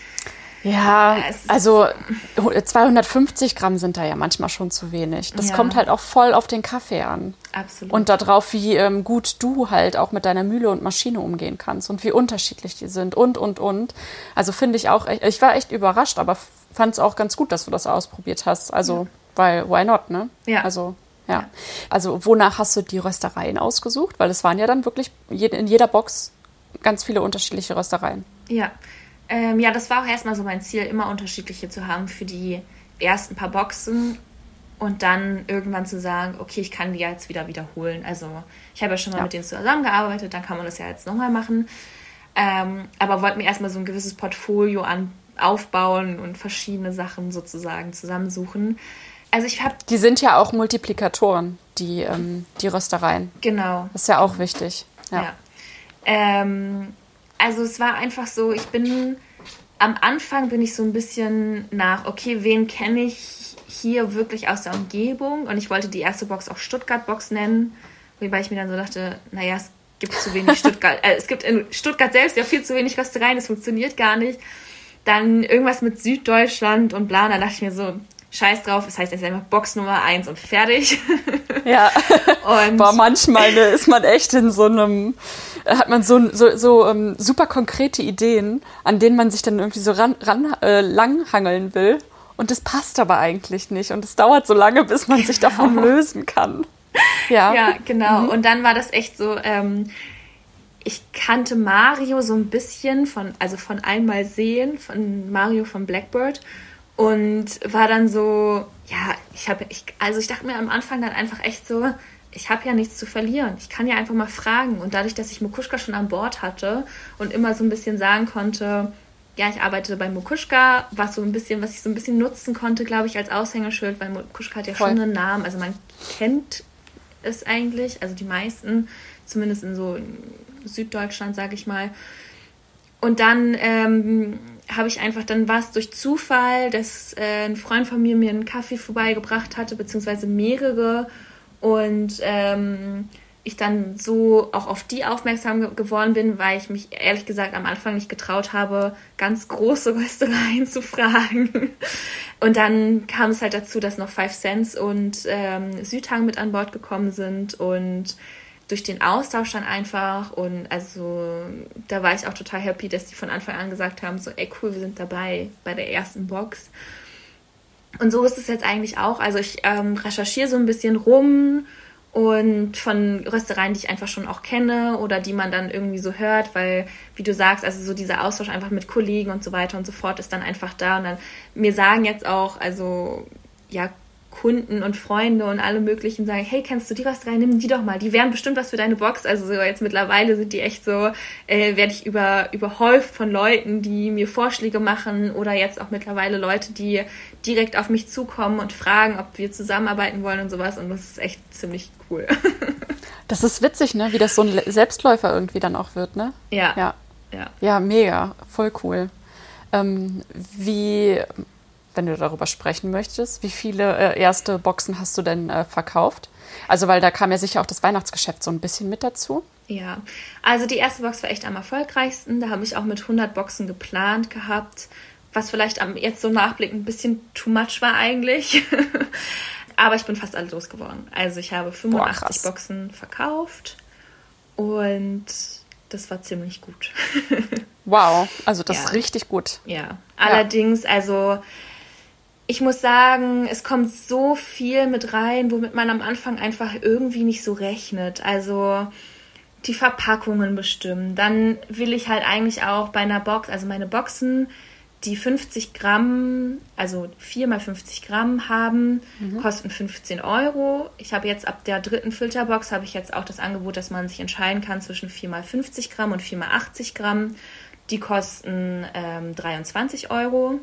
Ja, also zweihundertfünfzig Gramm sind da ja manchmal schon zu wenig. Das ja. kommt halt auch voll auf den Kaffee an. Absolut. Und darauf, wie ähm, gut du halt auch mit deiner Mühle und Maschine umgehen kannst und wie unterschiedlich die sind und, und, und. Also finde ich auch, echt, ich war echt überrascht, aber fand es auch ganz gut, dass du das ausprobiert hast. Also, ja. weil, why not, ne? Ja. Also, ja. ja. Also, wonach hast du die Röstereien ausgesucht? Weil es waren ja dann wirklich in jeder Box ganz viele unterschiedliche Röstereien. Ja. Ähm, ja, das war auch erstmal so mein Ziel, immer unterschiedliche zu haben für die ersten paar Boxen und dann irgendwann zu sagen, okay, ich kann die jetzt wieder wiederholen. Also ich habe ja schon mal ja. mit denen zusammengearbeitet, dann kann man das ja jetzt nochmal machen. Ähm, aber wollte mir erstmal so ein gewisses Portfolio an, aufbauen und verschiedene Sachen sozusagen zusammensuchen. Also ich habe... Die sind ja auch Multiplikatoren, die, ähm, die Röstereien. Genau. Das ist ja auch wichtig. Ja. ja. Ähm, Also es war einfach so, ich bin, am Anfang bin ich so ein bisschen nach, okay, wen kenne ich hier wirklich aus der Umgebung? Und ich wollte die erste Box auch Stuttgart-Box nennen, wobei ich mir dann so dachte, naja, es gibt zu wenig Stuttgart, äh, es gibt in Stuttgart selbst ja viel zu wenig Röstereien, das funktioniert gar nicht. Dann irgendwas mit Süddeutschland und bla, da dachte ich mir so, scheiß drauf, das heißt jetzt einfach Box Nummer eins und fertig. Ja, und boah, manchmal ne, ist man echt in so einem, hat man so, so, so ähm, super konkrete Ideen, an denen man sich dann irgendwie so ran, ran äh, langhangeln will und das passt aber eigentlich nicht und es dauert so lange, bis man sich davon lösen kann. Ja, ja genau. Mhm. Und dann war das echt so, ähm, ich kannte Mario so ein bisschen von, also von Einmal sehen, von Mario von Blackbird. Und war dann so, ja, ich habe, ich, also ich dachte mir am Anfang dann einfach echt so, ich habe ja nichts zu verlieren. Ich kann ja einfach mal fragen. Und dadurch, dass ich Mokuschka schon an Bord hatte und immer so ein bisschen sagen konnte, ja, ich arbeite bei Mokuschka, was so ein bisschen, was ich so ein bisschen nutzen konnte, glaube ich, als Aushängeschild, weil Mokuschka hat ja Voll. schon einen Namen. Also man kennt es eigentlich, also die meisten, zumindest in so Süddeutschland, sage ich mal. Und dann ähm, habe ich einfach, dann war es durch Zufall, dass äh, ein Freund von mir mir einen Kaffee vorbeigebracht hatte, beziehungsweise mehrere. Und ähm, ich dann so auch auf die aufmerksam ge- geworden bin, weil ich mich ehrlich gesagt am Anfang nicht getraut habe, ganz große Röstereien zu fragen. Und dann kam es halt dazu, dass noch Five Cents und ähm, Südhang mit an Bord gekommen sind und durch den Austausch dann einfach und also da war ich auch total happy, dass die von Anfang an gesagt haben, so ey cool, wir sind dabei bei der ersten Box. Und so ist es jetzt eigentlich auch. Also ich ähm, recherchiere so ein bisschen rum und von Röstereien, die ich einfach schon auch kenne oder die man dann irgendwie so hört, weil, wie du sagst, also so dieser Austausch einfach mit Kollegen und so weiter und so fort ist dann einfach da. Und dann mir sagen jetzt auch, also ja, Kunden und Freunde und alle möglichen sagen, hey, kennst du die was rein? Nimm die doch mal, die wären bestimmt was für deine Box. Also so jetzt mittlerweile sind die echt so, äh, werde ich über, überhäuft von Leuten, die mir Vorschläge machen oder jetzt auch mittlerweile Leute, die direkt auf mich zukommen und fragen, ob wir zusammenarbeiten wollen und sowas und das ist echt ziemlich cool. Das ist witzig, ne? Wie das so ein Selbstläufer irgendwie dann auch wird, ne? Ja. Ja, ja. ja mega, voll cool. Ähm, wie... wenn du darüber sprechen möchtest. Wie viele äh, erste Boxen hast du denn äh, verkauft? Also, weil da kam ja sicher auch das Weihnachtsgeschäft so ein bisschen mit dazu. Ja, also die erste Box war echt am erfolgreichsten. Da habe ich auch mit hundert Boxen geplant gehabt, was vielleicht am jetzt so nachblickend ein bisschen too much war eigentlich. Aber ich bin fast alle losgeworden. Also ich habe fünfundachtzig Boah, Boxen verkauft und das war ziemlich gut. Wow, also das ja. ist richtig gut. Ja, allerdings, ja. also... Ich muss sagen, es kommt so viel mit rein, womit man am Anfang einfach irgendwie nicht so rechnet. Also die Verpackungen bestimmen. Dann will ich halt eigentlich auch bei einer Box, also meine Boxen, die fünfzig Gramm, also vier mal fünfzig Gramm haben, mhm. kosten fünfzehn Euro. Ich habe jetzt ab der dritten Filterbox habe ich jetzt auch das Angebot, dass man sich entscheiden kann zwischen vier mal fünfzig Gramm und vier mal achtzig Gramm. Die kosten ähm, dreiundzwanzig Euro.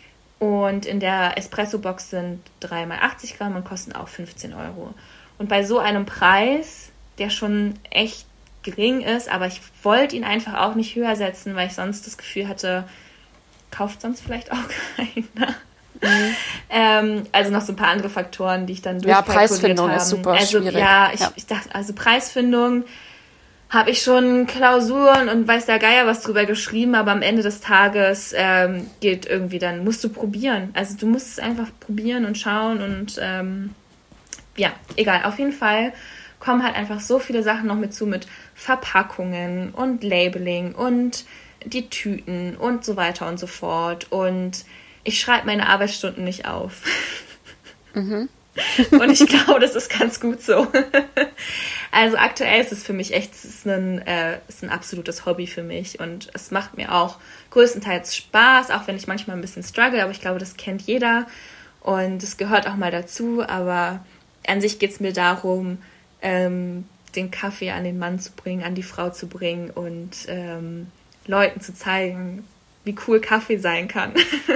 Und in der Espresso-Box sind drei mal achtzig Gramm und kosten auch fünfzehn Euro. Und bei so einem Preis, der schon echt gering ist, aber ich wollte ihn einfach auch nicht höher setzen, weil ich sonst das Gefühl hatte, kauft sonst vielleicht auch keiner. Mhm. Ähm, also noch so ein paar andere Faktoren, die ich dann durchkalkuliert habe. Ja, Preisfindung ist super also, schwierig. Ja, ich, ja. ich dachte, also Preisfindung habe ich schon Klausuren und weiß der Geier was drüber geschrieben, aber am Ende des Tages ähm, geht irgendwie dann, musst du probieren. Also du musst es einfach probieren und schauen und ähm, ja, egal. Auf jeden Fall kommen halt einfach so viele Sachen noch mit zu, mit Verpackungen und Labeling und die Tüten und so weiter und so fort. Und ich schreibe meine Arbeitsstunden nicht auf. Mhm. Und ich glaube, das ist ganz gut so. Also aktuell ist es für mich echt, es ist ein, äh, ist ein absolutes Hobby für mich. Und es macht mir auch größtenteils Spaß, auch wenn ich manchmal ein bisschen struggle. Aber ich glaube, das kennt jeder. Und es gehört auch mal dazu. Aber an sich geht es mir darum, ähm, den Kaffee an den Mann zu bringen, an die Frau zu bringen und ähm, Leuten zu zeigen, wie cool Kaffee sein kann.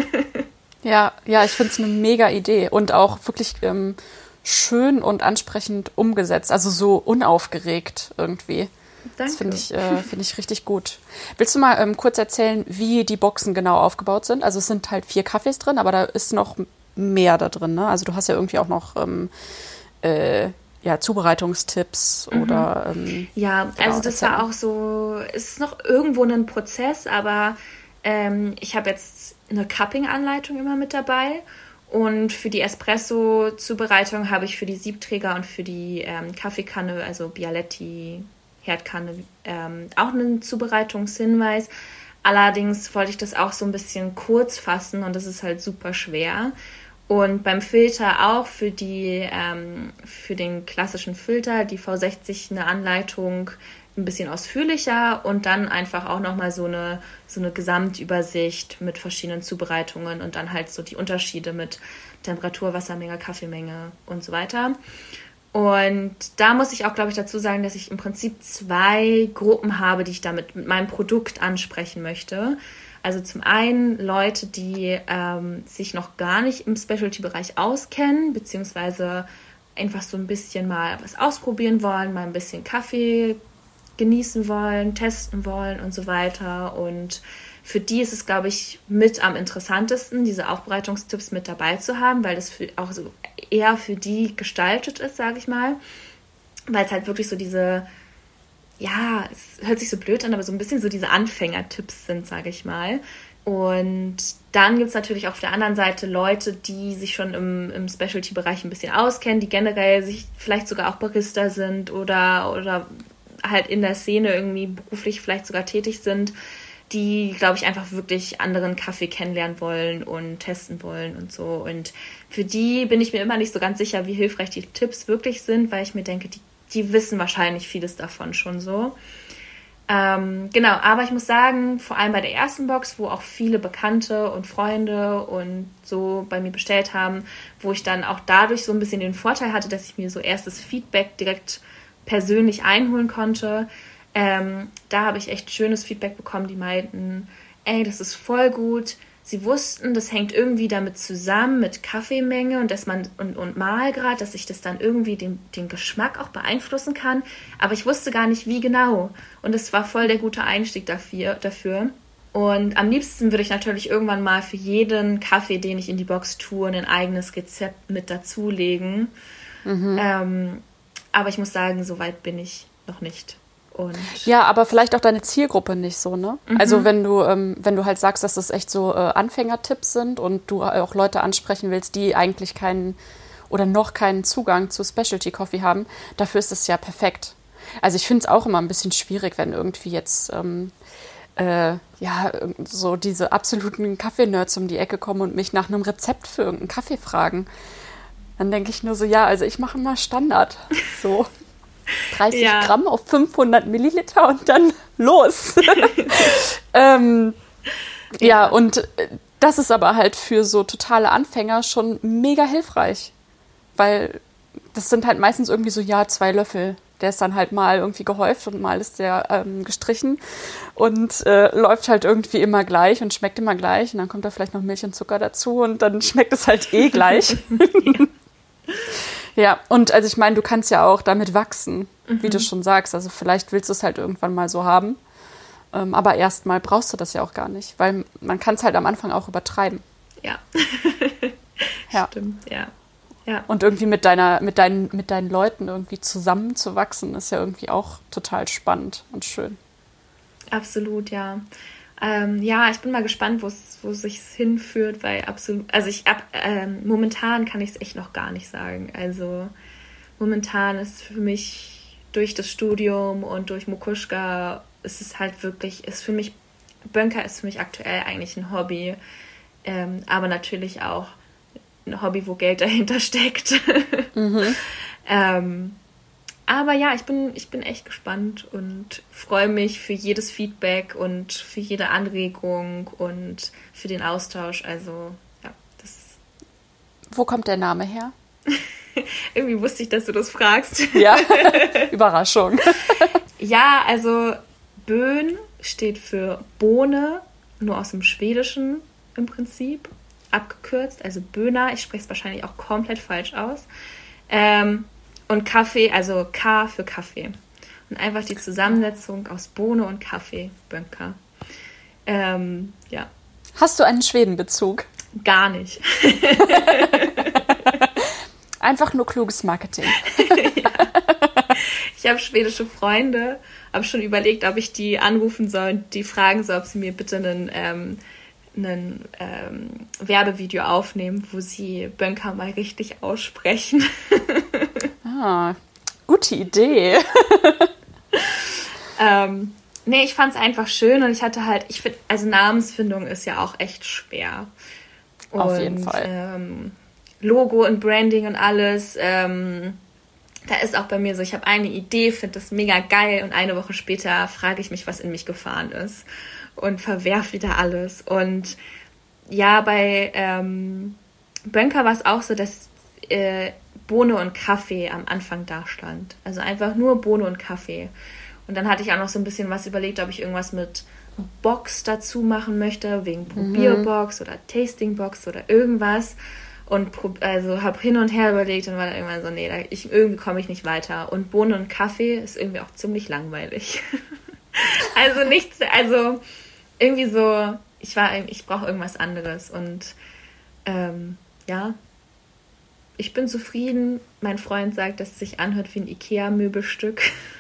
Ja, ja, ich finde es eine mega Idee und auch wirklich ähm, schön und ansprechend umgesetzt, also so unaufgeregt irgendwie. Danke. Das finde ich, äh, find ich richtig gut. Willst du mal ähm, kurz erzählen, wie die Boxen genau aufgebaut sind? Also es sind halt vier Kaffees drin, aber da ist noch mehr da drin, ne? Also du hast ja irgendwie auch noch ähm, äh, ja, Zubereitungstipps mhm. oder ähm, ja, genau, also das war auch so, es ist noch irgendwo ein Prozess, aber ähm, ich habe jetzt eine Cupping-Anleitung immer mit dabei und für die Espresso-Zubereitung habe ich für die Siebträger und für die ähm, Kaffeekanne, also Bialetti, Herdkanne, ähm, auch einen Zubereitungshinweis. Allerdings wollte ich das auch so ein bisschen kurz fassen und das ist halt super schwer. Und beim Filter auch für die ähm, für den klassischen Filter, die V sechzig, eine Anleitung ein bisschen ausführlicher und dann einfach auch nochmal so eine, so eine Gesamtübersicht mit verschiedenen Zubereitungen und dann halt so die Unterschiede mit Temperatur, Wassermenge, Kaffeemenge und so weiter. Und da muss ich auch, glaube ich, dazu sagen, dass ich im Prinzip zwei Gruppen habe, die ich damit mit meinem Produkt ansprechen möchte. Also zum einen Leute, die ähm, sich noch gar nicht im Specialty-Bereich auskennen, beziehungsweise einfach so ein bisschen mal was ausprobieren wollen, mal ein bisschen Kaffee genießen wollen, testen wollen und so weiter. Und für die ist es, glaube ich, mit am interessantesten, diese Aufbereitungstipps mit dabei zu haben, weil das für, auch so eher für die gestaltet ist, sage ich mal. Weil es halt wirklich so diese, ja, es hört sich so blöd an, aber so ein bisschen so diese Anfängertipps sind, sage ich mal. Und dann gibt es natürlich auch auf der anderen Seite Leute, die sich schon im, im Specialty-Bereich ein bisschen auskennen, die generell sich vielleicht sogar auch Barista sind oder, oder halt in der Szene irgendwie beruflich vielleicht sogar tätig sind, die, glaube ich, einfach wirklich anderen Kaffee kennenlernen wollen und testen wollen und so. Und für die bin ich mir immer nicht so ganz sicher, wie hilfreich die Tipps wirklich sind, weil ich mir denke, die, die wissen wahrscheinlich vieles davon schon so. Ähm, genau, aber ich muss sagen, vor allem bei der ersten Box, wo auch viele Bekannte und Freunde und so bei mir bestellt haben, wo ich dann auch dadurch so ein bisschen den Vorteil hatte, dass ich mir so erstes Feedback direkt persönlich einholen konnte. Ähm, da habe ich echt schönes Feedback bekommen, die meinten, ey, das ist voll gut. Sie wussten, das hängt irgendwie damit zusammen mit Kaffeemenge und dass man und, und Mahlgrad, dass ich das dann irgendwie den, den Geschmack auch beeinflussen kann. Aber ich wusste gar nicht, wie genau. Und es war voll der gute Einstieg dafür, dafür. Und am liebsten würde ich natürlich irgendwann mal für jeden Kaffee, den ich in die Box tue, ein eigenes Rezept mit dazulegen. Mhm. Ähm, aber ich muss sagen, so weit bin ich noch nicht. Und ja, aber vielleicht auch deine Zielgruppe nicht so, ne? Mhm. Also wenn du, ähm, wenn du halt sagst, dass das echt so äh, Anfängertipps sind und du auch Leute ansprechen willst, die eigentlich keinen oder noch keinen Zugang zu Specialty Coffee haben, dafür ist es ja perfekt. Also ich finde es auch immer ein bisschen schwierig, wenn irgendwie jetzt ähm, äh, ja so diese absoluten Kaffee-Nerds um die Ecke kommen und mich nach einem Rezept für irgendeinen Kaffee fragen. Dann denke ich nur so, ja, also ich mache immer Standard. So dreißig ja. Gramm auf fünfhundert Milliliter und dann los. ähm, ja. ja, und das ist aber halt für so totale Anfänger schon mega hilfreich. Weil das sind halt meistens irgendwie so, ja, zwei Löffel. Der ist dann halt mal irgendwie gehäuft und mal ist der ähm, gestrichen und äh, läuft halt irgendwie immer gleich und schmeckt immer gleich. Und dann kommt da vielleicht noch Milch und Zucker dazu und dann schmeckt es halt eh gleich. ja. Ja, und also ich meine, du kannst ja auch damit wachsen, Mhm. wie du schon sagst. Also vielleicht willst du es halt irgendwann mal so haben. Ähm, aber erstmal brauchst du das ja auch gar nicht, weil man kann es halt am Anfang auch übertreiben. Ja. Ja. Stimmt, ja. Ja. Und irgendwie mit deiner, mit deinen, mit deinen Leuten irgendwie zusammenzuwachsen, ist ja irgendwie auch total spannend und schön. Absolut, ja. Ähm, ja, ich bin mal gespannt, wo es sich hinführt, weil absolut, also ich ab, ähm, momentan kann ich es echt noch gar nicht sagen. Also momentan ist für mich durch das Studium und durch Mukushka ist es halt wirklich, ist für mich, Bönker ist für mich aktuell eigentlich ein Hobby, ähm, aber natürlich auch ein Hobby, wo Geld dahinter steckt. Mhm. ähm, aber ja, ich bin, ich bin echt gespannt und freue mich für jedes Feedback und für jede Anregung und für den Austausch. Also, ja, das. Wo kommt der Name her? Irgendwie wusste ich, dass du das fragst. Ja, Überraschung. Ja, also Bön steht für Bohne, nur aus dem Schwedischen im Prinzip, abgekürzt, also Böna. Ich spreche es wahrscheinlich auch komplett falsch aus. Ähm, Und Kaffee, also K für Kaffee. Und einfach die Zusammensetzung aus Bohne und Kaffee, Bönker. Ähm, ja. Hast du einen Schwedenbezug? Gar nicht. Einfach nur kluges Marketing. Ja. Ich habe schwedische Freunde, habe schon überlegt, ob ich die anrufen soll und die fragen soll, ob sie mir bitte einen, ähm, einen ähm, Werbevideo aufnehmen, wo sie Bönker mal richtig aussprechen. Ah, gute Idee. ähm, nee, ich fand es einfach schön und ich hatte halt, ich finde, also Namensfindung ist ja auch echt schwer. Auf und, jeden Fall. Ähm, Logo und Branding und alles, ähm, da ist auch bei mir so, ich habe eine Idee, finde das mega geil und eine Woche später frage ich mich, was in mich gefahren ist und verwerf wieder alles. Und ja, bei ähm, Bönker war es auch so, dass äh, Bohne und Kaffee am Anfang da stand. Also einfach nur Bohne und Kaffee. Und dann hatte ich auch noch so ein bisschen was überlegt, ob ich irgendwas mit Box dazu machen möchte, wegen Probierbox mhm. oder Tastingbox oder irgendwas. Und also habe hin und her überlegt und war dann irgendwann so, nee, da, ich, irgendwie komme ich nicht weiter. Und Bohne und Kaffee ist irgendwie auch ziemlich langweilig. Also nichts, also irgendwie so, ich war, ich brauche irgendwas anderes. Und ähm, ja, ich bin zufrieden. Mein Freund sagt, dass es sich anhört wie ein Ikea-Möbelstück.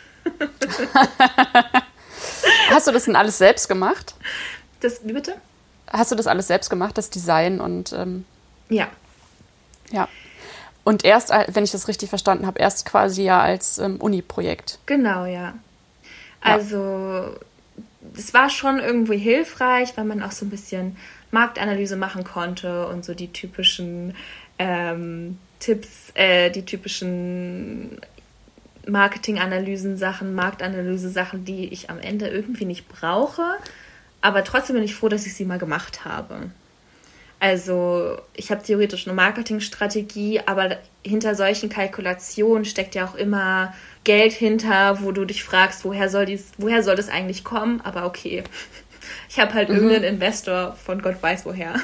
Hast du das denn alles selbst gemacht? Das, wie bitte? Hast du das alles selbst gemacht, das Design und... Ähm, ja. Ja. Und erst, wenn ich das richtig verstanden habe, erst quasi ja als ähm, Uni-Projekt. Genau, ja. Also, es war schon irgendwie hilfreich, weil man auch so ein bisschen Marktanalyse machen konnte und so die typischen ähm, Tipps, äh, die typischen Marketinganalysen-Sachen, Marktanalyse-Sachen, die ich am Ende irgendwie nicht brauche. Aber trotzdem bin ich froh, dass ich sie mal gemacht habe. Also ich habe theoretisch eine Marketingstrategie, aber hinter solchen Kalkulationen steckt ja auch immer Geld hinter, wo du dich fragst, woher soll dies, woher soll das eigentlich kommen? Aber okay, ich habe halt mhm. irgendeinen Investor von Gott weiß woher,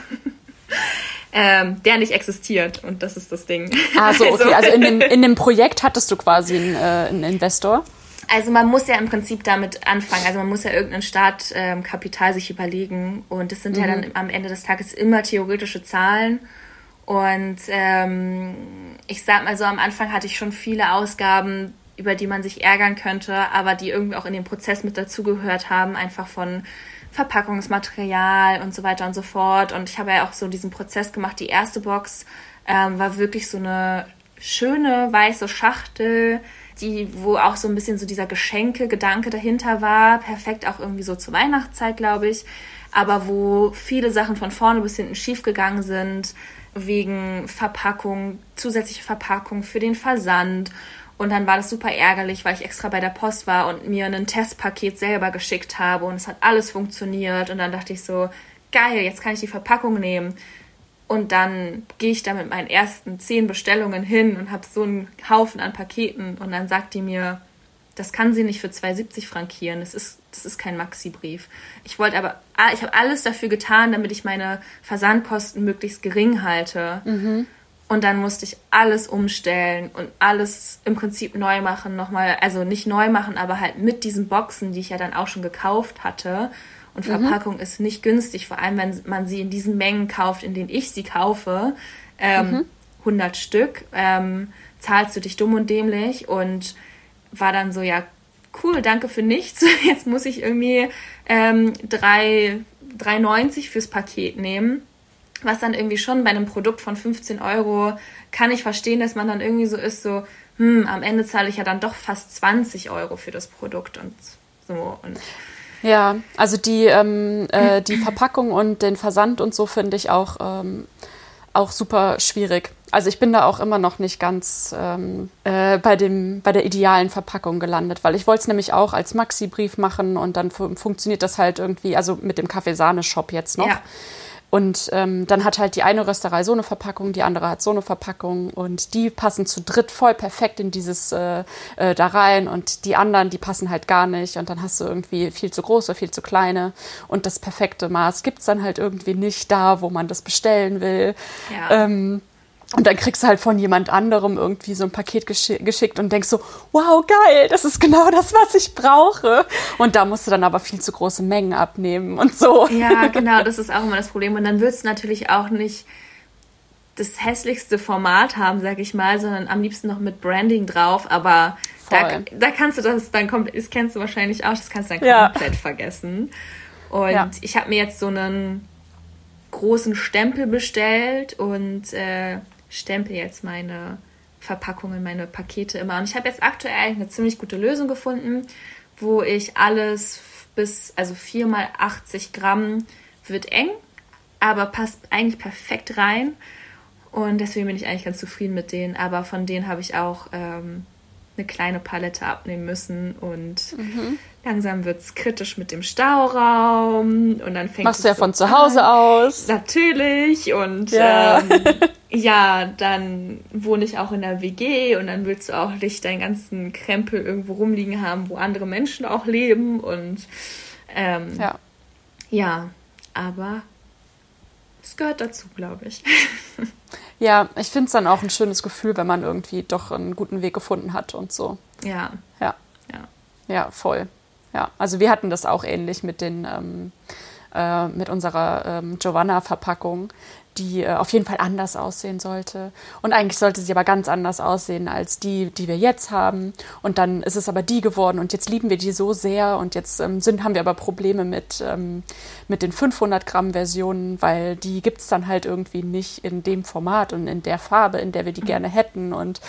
ähm, der nicht existiert und das ist das Ding. Ah so, okay, also in dem, in dem Projekt hattest du quasi einen, äh, einen Investor? Also man muss ja im Prinzip damit anfangen, also man muss ja irgendein Startkapital ähm, sich überlegen und das sind mhm. ja dann am Ende des Tages immer theoretische Zahlen und ähm, ich sag mal so, am Anfang hatte ich schon viele Ausgaben, über die man sich ärgern könnte, aber die irgendwie auch in den Prozess mit dazugehört haben, einfach von Verpackungsmaterial und so weiter und so fort und ich habe ja auch so diesen Prozess gemacht, die erste Box ähm, war wirklich so eine schöne weiße Schachtel, die, wo auch so ein bisschen so dieser Geschenke-Gedanke dahinter war. Perfekt auch irgendwie so zur Weihnachtszeit, glaube ich. Aber wo viele Sachen von vorne bis hinten schief gegangen sind, wegen Verpackung, zusätzliche Verpackung für den Versand. Und dann war das super ärgerlich, weil ich extra bei der Post war und mir ein Testpaket selber geschickt habe und es hat alles funktioniert. Und dann dachte ich so, geil, jetzt kann ich die Verpackung nehmen. Und dann gehe ich da mit meinen ersten zehn Bestellungen hin und habe so einen Haufen an Paketen. Und dann sagt die mir, das kann sie nicht für zwei siebzig frankieren. Das ist, das ist kein Maxi-Brief. Ich wollte aber, ich habe alles dafür getan, damit ich meine Versandkosten möglichst gering halte. Mhm. Und dann musste ich alles umstellen und alles im Prinzip neu machen, nochmal, also nicht neu machen, aber halt mit diesen Boxen, die ich ja dann auch schon gekauft hatte. Und Verpackung mhm. ist nicht günstig, vor allem wenn man sie in diesen Mengen kauft, in denen ich sie kaufe, ähm, mhm. hundert Stück, ähm, zahlst du dich dumm und dämlich und war dann so, ja, cool, danke für nichts. Jetzt muss ich irgendwie ähm, drei neunzig fürs Paket nehmen. Was dann irgendwie schon bei einem Produkt von fünfzehn Euro, kann ich verstehen, dass man dann irgendwie so ist, so, hm, am Ende zahle ich ja dann doch fast zwanzig Euro für das Produkt und so. Und ja, also die, ähm, äh, die Verpackung und den Versand und so finde ich auch, ähm, auch super schwierig. Also ich bin da auch immer noch nicht ganz ähm, äh, bei, dem, bei der idealen Verpackung gelandet, weil ich wollte es nämlich auch als Maxi-Brief machen und dann fu- funktioniert das halt irgendwie, also mit dem Kaffeesahne-Shop jetzt noch. Ja. Und ähm, dann hat halt die eine Rösterei so eine Verpackung, die andere hat so eine Verpackung und die passen zu dritt voll perfekt in dieses äh, äh, da rein und die anderen, die passen halt gar nicht und dann hast du irgendwie viel zu große, viel zu kleine und das perfekte Maß gibt's dann halt irgendwie nicht da, wo man das bestellen will. Ja. Ähm, Und dann kriegst du halt von jemand anderem irgendwie so ein Paket gesch- geschickt und denkst so, wow, geil, das ist genau das, was ich brauche. Und da musst du dann aber viel zu große Mengen abnehmen und so. Ja, genau, das ist auch immer das Problem. Und dann willst du natürlich auch nicht das hässlichste Format haben, sag ich mal, sondern am liebsten noch mit Branding drauf. Aber da, da kannst du das dann komplett, das kennst du wahrscheinlich auch, das kannst du dann ja. komplett vergessen. Und ja. ich habe mir jetzt so einen großen Stempel bestellt und äh, stempel jetzt meine Verpackungen, meine Pakete immer. Und ich habe jetzt aktuell eine ziemlich gute Lösung gefunden, wo ich alles bis, also vier mal achtzig Gramm wird eng, aber passt eigentlich perfekt rein. Und deswegen bin ich eigentlich ganz zufrieden mit denen. Aber von denen habe ich auch ähm, eine kleine Palette abnehmen müssen und mhm. langsam wird es kritisch mit dem Stauraum und dann fängt Machst es du ja so von zu Hause an. Aus. Natürlich und ja. Ähm, ja, dann wohne ich auch in der W G und dann willst du auch nicht deinen ganzen Krempel irgendwo rumliegen haben, wo andere Menschen auch leben und ähm, ja. ja, aber es gehört dazu, glaube ich. Ja, ich finde es dann auch ein schönes Gefühl, wenn man irgendwie doch einen guten Weg gefunden hat und so. Ja. Ja. Ja, ja voll. Ja, also wir hatten das auch ähnlich mit den ähm, äh, mit unserer ähm, Giovanna-Verpackung, die äh, auf jeden Fall anders aussehen sollte. Und eigentlich sollte sie aber ganz anders aussehen als die, die wir jetzt haben. Und dann ist es aber die geworden und jetzt lieben wir die so sehr und jetzt ähm, sind, haben wir aber Probleme mit, ähm, mit den fünfhundert Gramm Versionen, weil die gibt es dann halt irgendwie nicht in dem Format und in der Farbe, in der wir die mhm. gerne hätten und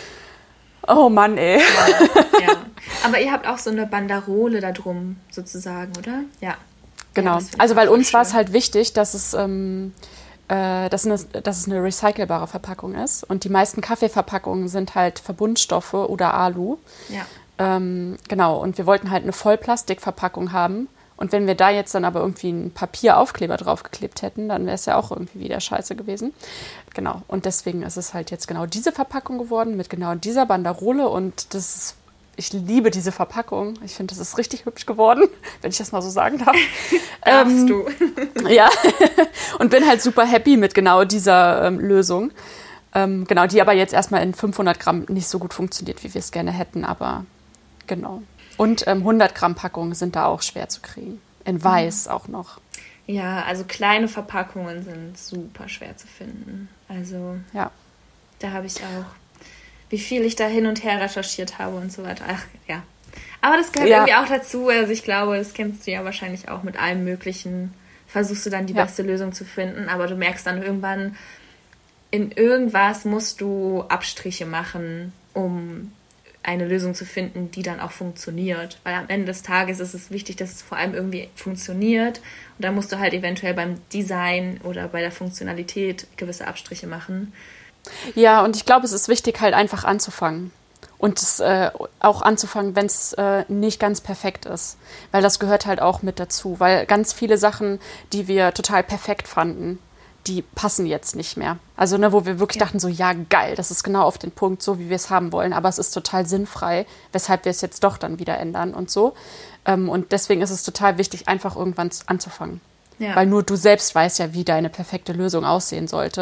oh Mann, ey. Ja, ja. Aber ihr habt auch so eine Banderole da drum sozusagen, oder? Ja. Genau. Ja, also weil uns war es halt wichtig, dass es... Ähm, Dass, eine, dass es eine recycelbare Verpackung ist. Und die meisten Kaffeeverpackungen sind halt Verbundstoffe oder Alu. Ja. Ähm, genau, und wir wollten halt eine Vollplastikverpackung haben. Und wenn wir da jetzt dann aber irgendwie einen Papieraufkleber draufgeklebt hätten, dann wäre es ja auch irgendwie wieder scheiße gewesen. Genau, und deswegen ist es halt jetzt genau diese Verpackung geworden, mit genau dieser Banderole. Und das ist Ich liebe diese Verpackung. Ich finde, das ist richtig hübsch geworden, wenn ich das mal so sagen darf. Darfst ähm, du. Ja, und bin halt super happy mit genau dieser ähm, Lösung. Ähm, genau, die aber jetzt erstmal in fünfhundert Gramm nicht so gut funktioniert, wie wir es gerne hätten, aber genau. Und ähm, hundert Gramm Packungen sind da auch schwer zu kriegen. In weiß mhm. auch noch. Ja, also kleine Verpackungen sind super schwer zu finden. Also ja. Da habe ich auch... wie viel ich da hin und her recherchiert habe und so weiter. Ach, ja. Aber das gehört ja. irgendwie auch dazu. Also ich glaube, das kennst du ja wahrscheinlich auch mit allem Möglichen. Versuchst du dann die ja. beste Lösung zu finden, aber du merkst dann irgendwann, in irgendwas musst du Abstriche machen, um eine Lösung zu finden, die dann auch funktioniert. Weil am Ende des Tages ist es wichtig, dass es vor allem irgendwie funktioniert. Und dann musst du halt eventuell beim Design oder bei der Funktionalität gewisse Abstriche machen. Ja, und ich glaube, es ist wichtig, halt einfach anzufangen. Und es, äh, auch anzufangen, wenn es äh, nicht ganz perfekt ist. Weil das gehört halt auch mit dazu. Weil ganz viele Sachen, die wir total perfekt fanden, die passen jetzt nicht mehr. Also, ne, wo wir wirklich ja. dachten so, ja, geil, das ist genau auf den Punkt, so wie wir es haben wollen. Aber es ist total sinnfrei, weshalb wir es jetzt doch dann wieder ändern und so. Ähm, und deswegen ist es total wichtig, einfach irgendwann anzufangen. Ja. Weil nur du selbst weißt ja, wie deine perfekte Lösung aussehen sollte.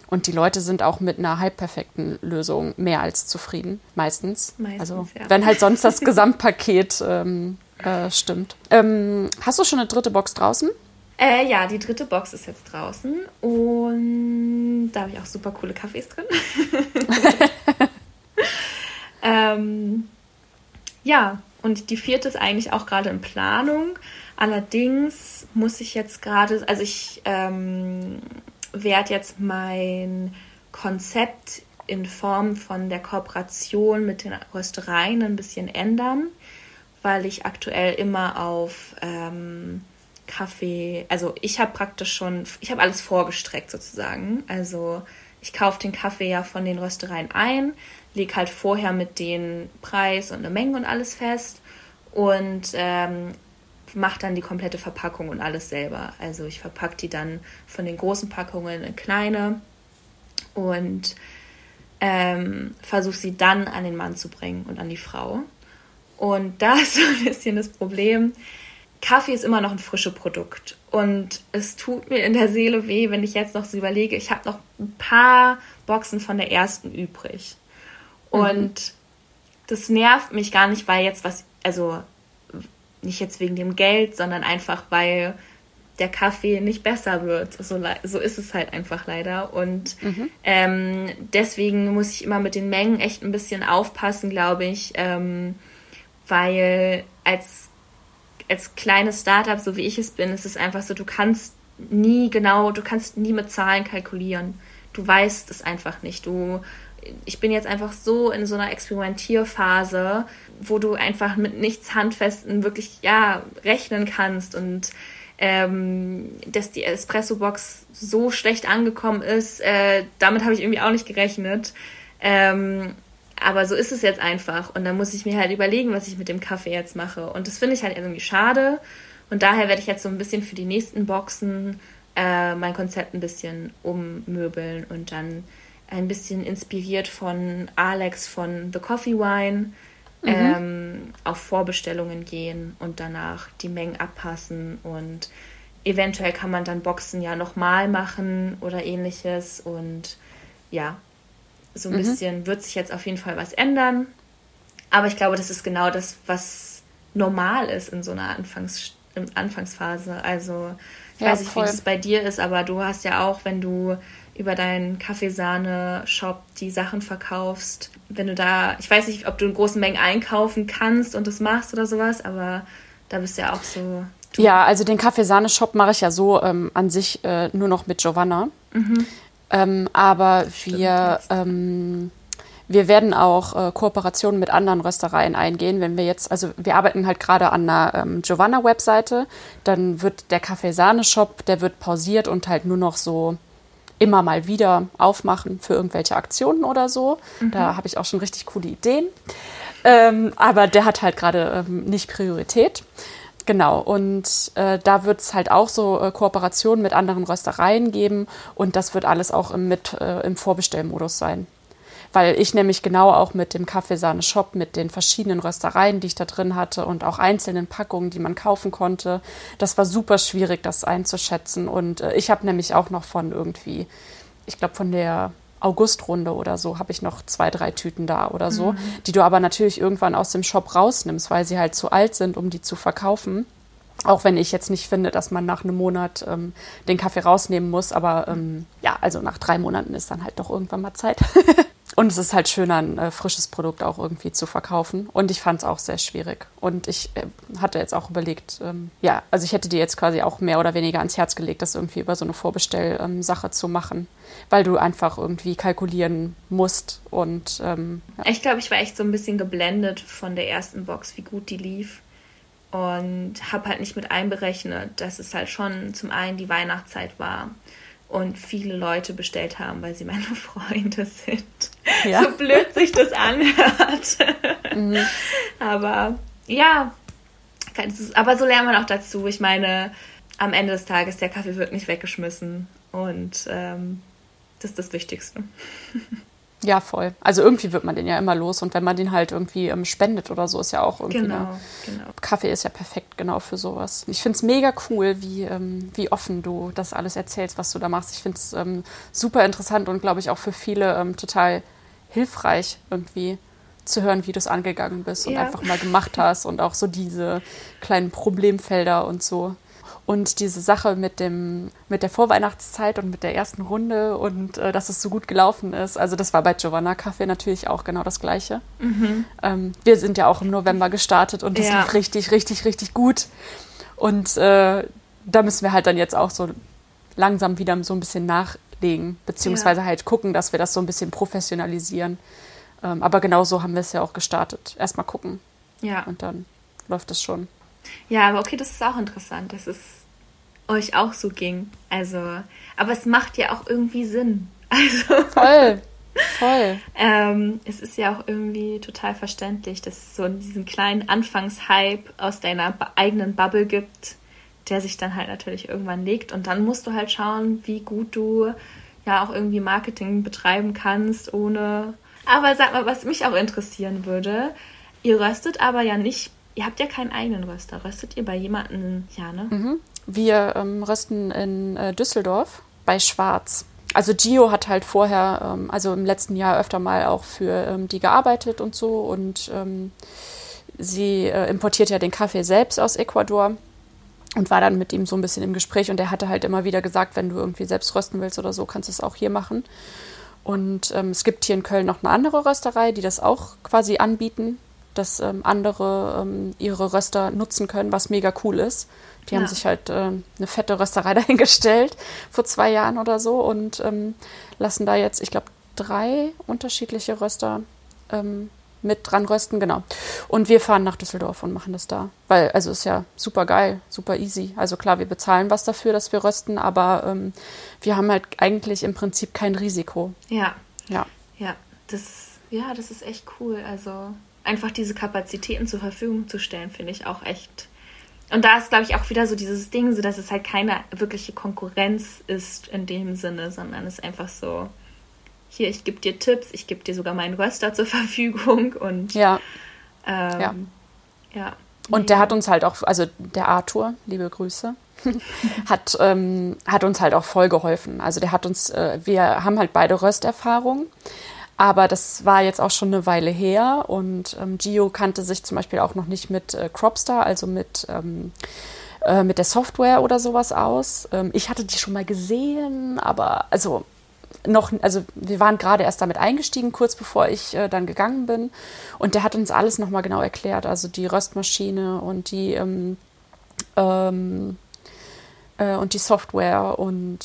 Und die Leute sind auch mit einer halbperfekten Lösung mehr als zufrieden, meistens. meistens also ja. Wenn halt sonst das Gesamtpaket ähm, äh, stimmt. Ähm, hast du schon eine dritte Box draußen? Äh, ja, die dritte Box ist jetzt draußen und da habe ich auch super coole Kaffees drin. ähm, ja, und die vierte ist eigentlich auch gerade in Planung. Allerdings muss ich jetzt gerade, also ich ähm, werde jetzt mein Konzept in Form von der Kooperation mit den Röstereien ein bisschen ändern, weil ich aktuell immer auf ähm, Kaffee, also ich habe praktisch schon, ich habe alles vorgestreckt sozusagen. Also ich kaufe den Kaffee ja von den Röstereien ein, lege halt vorher mit den Preis und eine Menge und alles fest und ähm, mache dann die komplette Verpackung und alles selber. Also ich verpacke die dann von den großen Packungen in kleine und ähm, versuche sie dann an den Mann zu bringen und an die Frau. Und da ist so ein bisschen das Problem, Kaffee ist immer noch ein frisches Produkt und es tut mir in der Seele weh, wenn ich jetzt noch so überlege, ich habe noch ein paar Boxen von der ersten übrig. Und mhm. das nervt mich gar nicht, weil jetzt was, also nicht jetzt wegen dem Geld, sondern einfach, weil der Kaffee nicht besser wird. So, so ist es halt einfach leider. Und mhm. ähm, deswegen muss ich immer mit den Mengen echt ein bisschen aufpassen, glaube ich, ähm, weil als als kleines Startup, so wie ich es bin, ist es einfach so, du kannst nie genau, du kannst nie mit Zahlen kalkulieren. Du weißt es einfach nicht. Du, ich bin jetzt einfach so in so einer Experimentierphase, wo du einfach mit nichts Handfesten wirklich, ja, rechnen kannst und ähm, dass die Espresso-Box so schlecht angekommen ist, äh, damit habe ich irgendwie auch nicht gerechnet. Ähm, Aber so ist es jetzt einfach. Und dann muss ich mir halt überlegen, was ich mit dem Kaffee jetzt mache. Und das finde ich halt irgendwie schade. Und daher werde ich jetzt so ein bisschen für die nächsten Boxen äh, mein Konzept ein bisschen ummöbeln und dann ein bisschen inspiriert von Alex von The Coffee Wine mhm. ähm, auf Vorbestellungen gehen und danach die Mengen abpassen. Und eventuell kann man dann Boxen ja nochmal machen oder ähnliches. Und ja, so ein mhm. bisschen wird sich jetzt auf jeden Fall was ändern. Aber ich glaube, das ist genau das, was normal ist in so einer Anfangs- in Anfangsphase. Also ich ja, weiß nicht, voll. Wie das bei dir ist, aber du hast ja auch, wenn du über deinen Kaffeesahne-Shop die Sachen verkaufst, wenn du da, ich weiß nicht, ob du in großen Mengen einkaufen kannst und das machst oder sowas, aber da bist du ja auch so... Du. Ja, also den Kaffeesahne-Shop mache ich ja so ähm, an sich äh, nur noch mit Giovanna. Mhm. Ähm, aber wir, ähm, wir werden auch äh, Kooperationen mit anderen Röstereien eingehen, wenn wir jetzt, also wir arbeiten halt gerade an einer ähm, Giovanna-Webseite, dann wird der Kaffeesahne-Shop, der wird pausiert und halt nur noch so immer mal wieder aufmachen für irgendwelche Aktionen oder so. Mhm. Da habe ich auch schon richtig coole Ideen. Ähm, aber der hat halt gerade ähm, nicht Priorität. Genau, und äh, da wird es halt auch so äh, Kooperationen mit anderen Röstereien geben und das wird alles auch im, mit, äh, im Vorbestellmodus sein. Weil ich nämlich genau auch mit dem Kaffeesahne-Shop, mit den verschiedenen Röstereien, die ich da drin hatte und auch einzelnen Packungen, die man kaufen konnte, das war super schwierig, das einzuschätzen. Und äh, ich habe nämlich auch noch von irgendwie, ich glaube von der Augustrunde oder so, habe ich noch zwei, drei Tüten da oder so, mhm. die du aber natürlich irgendwann aus dem Shop rausnimmst, weil sie halt zu alt sind, um die zu verkaufen. Auch wenn ich jetzt nicht finde, dass man nach einem Monat ähm, den Kaffee rausnehmen muss, aber ähm, ja, also nach drei Monaten ist dann halt doch irgendwann mal Zeit. Und es ist halt schöner, ein äh, frisches Produkt auch irgendwie zu verkaufen. Und ich fand es auch sehr schwierig. Und ich äh, hatte jetzt auch überlegt, ähm, ja, also ich hätte dir jetzt quasi auch mehr oder weniger ans Herz gelegt, das irgendwie über so eine Vorbestell-Sache ähm, zu machen. Weil du einfach irgendwie kalkulieren musst. Und ähm, ja. Ich glaube, ich war echt so ein bisschen geblendet von der ersten Box, wie gut die lief. Und habe halt nicht mit einberechnet, dass es halt schon zum einen die Weihnachtszeit war. Und viele Leute bestellt haben, weil sie meine Freunde sind. Ja. So blöd sich das anhört. Mhm. Aber ja, aber so lernt man auch dazu. Ich meine, am Ende des Tages, der Kaffee wird nicht weggeschmissen. Und ähm, das ist das Wichtigste. Ja, voll. Also irgendwie wird man den ja immer los und wenn man den halt irgendwie ähm, spendet oder so, ist ja auch irgendwie Genau, eine, genau. Kaffee ist ja perfekt genau für sowas. Ich finde es mega cool, wie, ähm, wie offen du das alles erzählst, was du da machst. Ich finde es ähm, super interessant und glaube ich auch für viele ähm, total hilfreich irgendwie zu hören, wie du es angegangen bist und Ja. einfach mal gemacht hast und auch so diese kleinen Problemfelder und so. Und diese Sache mit dem, mit der Vorweihnachtszeit und mit der ersten Runde und äh, dass es so gut gelaufen ist. Also das war bei Giovanna Kaffee natürlich auch genau das Gleiche. Mhm. Ähm, wir sind ja auch im November gestartet und das Ja. lief richtig, richtig, richtig gut. Und äh, da müssen wir halt dann jetzt auch so langsam wieder so ein bisschen nachlegen, beziehungsweise Ja. halt gucken, dass wir das so ein bisschen professionalisieren. Ähm, aber genau so haben wir es ja auch gestartet. Erstmal gucken Ja. und dann läuft es schon. Ja, aber okay, das ist auch interessant, dass es euch auch so ging. Also, aber es macht ja auch irgendwie Sinn. Also, Voll, voll. ähm, es ist ja auch irgendwie total verständlich, dass es so diesen kleinen Anfangshype aus deiner ba- eigenen Bubble gibt, der sich dann halt natürlich irgendwann legt. Und dann musst du halt schauen, wie gut du ja auch irgendwie Marketing betreiben kannst, ohne... Aber sag mal, was mich auch interessieren würde, ihr röstet aber ja nicht, ihr habt ja keinen eigenen Röster. Röstet ihr bei jemandem, ja, ne? Mhm. Wir ähm, rösten in äh, Düsseldorf bei Schwarz. Also Gio hat halt vorher, ähm, also im letzten Jahr öfter mal auch für ähm, die gearbeitet und so. Und ähm, sie äh, importiert ja den Kaffee selbst aus Ecuador und war dann mit ihm so ein bisschen im Gespräch. Und er hatte halt immer wieder gesagt, wenn du irgendwie selbst rösten willst oder so, kannst du es auch hier machen. Und ähm, es gibt hier in Köln noch eine andere Rösterei, die das auch quasi anbieten, dass ähm, andere ähm, ihre Röster nutzen können, was mega cool ist. Die Ja. haben sich halt äh, eine fette Rösterei dahingestellt vor zwei Jahren oder so und ähm, lassen da jetzt, ich glaube, drei unterschiedliche Röster ähm, mit dran rösten, genau. Und wir fahren nach Düsseldorf und machen das da. Weil, also ist ja super geil, super easy. Also klar, wir bezahlen was dafür, dass wir rösten, aber ähm, wir haben halt eigentlich im Prinzip kein Risiko. Ja, Ja. ja, das ist, ja, das ist echt cool. Also einfach diese Kapazitäten zur Verfügung zu stellen, finde ich auch echt. Und da ist, glaube ich, auch wieder so dieses Ding, so dass es halt keine wirkliche Konkurrenz ist in dem Sinne, sondern es ist einfach so, hier, ich gebe dir Tipps, ich gebe dir sogar meinen Röster zur Verfügung und Ja. ähm, Ja. ja. Und der hat uns halt auch, also der Arthur, liebe Grüße, hat, ähm, hat uns halt auch voll geholfen. Also der hat uns, äh, wir haben halt beide Rösterfahrung, aber das war jetzt auch schon eine Weile her und ähm, Gio kannte sich zum Beispiel auch noch nicht mit äh, Cropstar, also mit, ähm, äh, mit der Software oder sowas aus. Ähm, ich hatte die schon mal gesehen, aber also noch, also wir waren gerade erst damit eingestiegen, kurz bevor ich äh, dann gegangen bin. Und der hat uns alles nochmal genau erklärt, also die Röstmaschine und die ähm, ähm, äh, und die Software und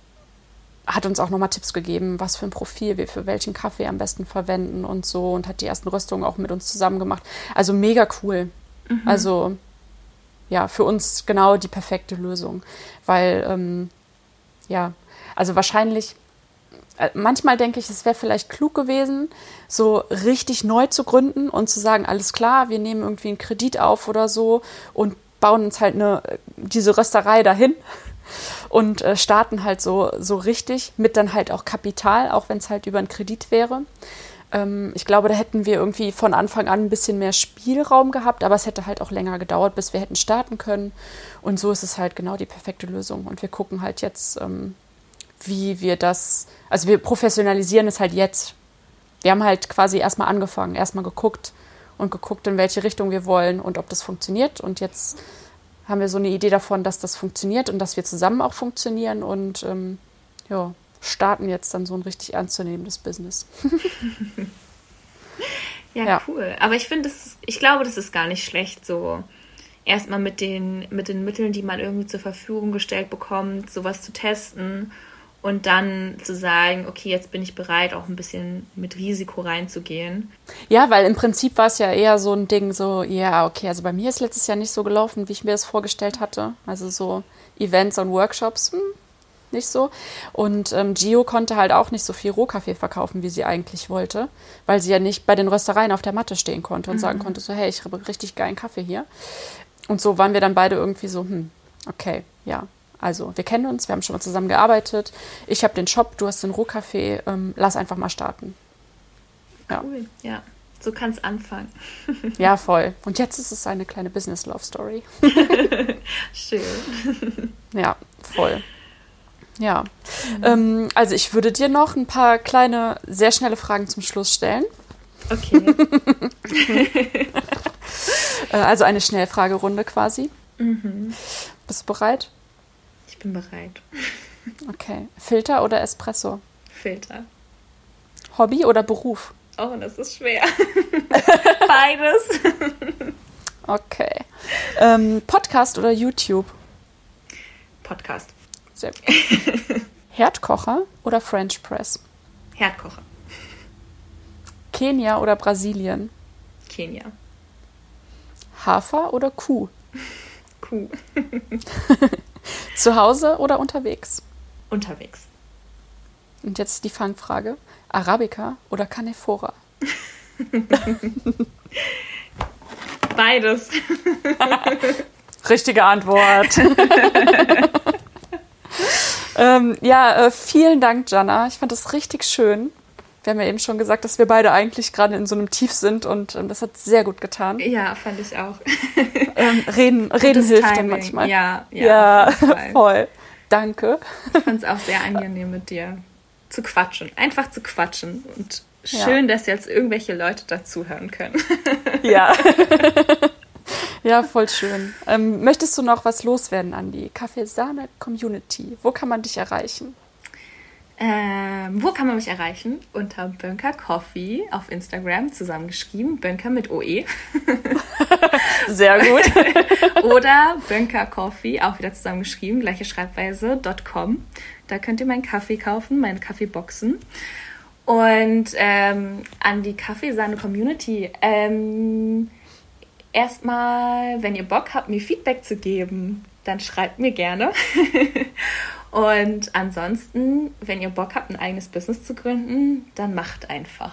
hat uns auch nochmal Tipps gegeben, was für ein Profil wir für welchen Kaffee am besten verwenden und so und hat die ersten Röstungen auch mit uns zusammen gemacht. Also mega cool. Mhm. Also ja, für uns genau die perfekte Lösung, weil ähm, ja, also wahrscheinlich manchmal denke ich, es wäre vielleicht klug gewesen, so richtig neu zu gründen und zu sagen, alles klar, wir nehmen irgendwie einen Kredit auf oder so und bauen uns halt eine, diese Rösterei dahin und äh, starten halt so, so richtig mit dann halt auch Kapital, auch wenn es halt über einen Kredit wäre. Ähm, ich glaube, da hätten wir irgendwie von Anfang an ein bisschen mehr Spielraum gehabt, aber es hätte halt auch länger gedauert, bis wir hätten starten können. Und so ist es halt genau die perfekte Lösung. Und wir gucken halt jetzt, ähm, wie wir das, also wir professionalisieren es halt jetzt. Wir haben halt quasi erstmal angefangen, erstmal geguckt und geguckt, in welche Richtung wir wollen und ob das funktioniert. Und jetzt haben wir so eine Idee davon, dass das funktioniert und dass wir zusammen auch funktionieren und ähm, ja, starten jetzt dann so ein richtig ernstzunehmendes Business. ja, ja, cool. Aber ich finde, ich glaube, das ist gar nicht schlecht, so erstmal mit den, mit den Mitteln, die man irgendwie zur Verfügung gestellt bekommt, sowas zu testen. Und dann zu sagen, okay, jetzt bin ich bereit, auch ein bisschen mit Risiko reinzugehen. Ja, weil im Prinzip war es ja eher so ein Ding, so, ja, okay, also bei mir ist letztes Jahr nicht so gelaufen, wie ich mir das vorgestellt hatte. Also so Events und Workshops, hm, nicht so. Und ähm, Gio konnte halt auch nicht so viel Rohkaffee verkaufen, wie sie eigentlich wollte, weil sie ja nicht bei den Röstereien auf der Matte stehen konnte und mhm. sagen konnte, so, hey, ich habe richtig geilen Kaffee hier. Und so waren wir dann beide irgendwie so, hm, okay, ja. Also wir kennen uns, wir haben schon mal zusammen gearbeitet. Ich habe den Shop, du hast den Rohkaffee. Ähm, lass einfach mal starten. Cool, ja. ja. So kann es anfangen. Ja, voll. Und jetzt ist es eine kleine Business-Love-Story. Schön. Ja, voll. Ja. Mhm. Ähm, also ich würde dir noch ein paar kleine, sehr schnelle Fragen zum Schluss stellen. Okay. Also eine Schnellfragerunde quasi. Mhm. Bist du bereit? Ich bin bereit. Okay. Filter oder Espresso? Filter. Hobby oder Beruf? Oh, das ist schwer. Beides. Okay. Ähm, Podcast oder YouTube? Podcast. Sehr gut. Herdkocher oder French Press? Herdkocher. Kenia oder Brasilien? Kenia. Hafer oder Kuh? Kuh. Zu Hause oder unterwegs? Unterwegs. Und jetzt die Fangfrage. Arabica oder Canephora? Beides. Richtige Antwort. ähm, ja, äh, vielen Dank, Jana. Ich fand das richtig schön. Wir haben ja eben schon gesagt, dass wir beide eigentlich gerade in so einem Tief sind und ähm, das hat sehr gut getan. Ja, fand ich auch. ähm, reden reden hilft dann manchmal. Ja, ja, ja voll. Danke. Ich fand es auch sehr angenehm mit dir zu quatschen. Einfach zu quatschen. Und schön, ja. dass jetzt irgendwelche Leute dazuhören können. Ja. Ja, voll schön. Ähm, möchtest du noch was loswerden an die Kaffeesahne-Community? Wo kann man dich erreichen? Ähm, wo kann man mich erreichen? Unter Bönker Coffee auf Instagram, zusammengeschrieben. Bönker mit O E. Sehr gut. Oder Bönker Coffee, auch wieder zusammengeschrieben, gleiche Schreibweise, .com. Da könnt ihr meinen Kaffee kaufen, meine Kaffeeboxen. Und ähm, an die Kaffeesahne-Community. Ähm, erstmal, wenn ihr Bock habt, mir Feedback zu geben, dann schreibt mir gerne. Und ansonsten, wenn ihr Bock habt, ein eigenes Business zu gründen, dann macht einfach.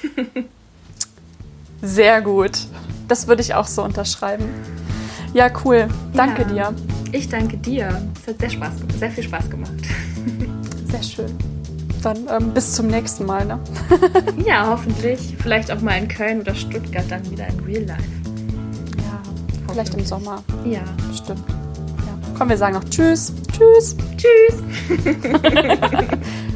Sehr gut. Das würde ich auch so unterschreiben. Ja, cool. Danke ja, dir. Ich danke dir. Es hat sehr, Spaß, sehr viel Spaß gemacht. Sehr schön. Dann ähm, bis zum nächsten Mal, ne? Ja, hoffentlich. Vielleicht auch mal in Köln oder Stuttgart dann wieder in Real Life. Ja, vielleicht im Sommer. Ja. Bestimmt. Ja. Komm, wir sagen noch Tschüss. Tschüss. Tschüss.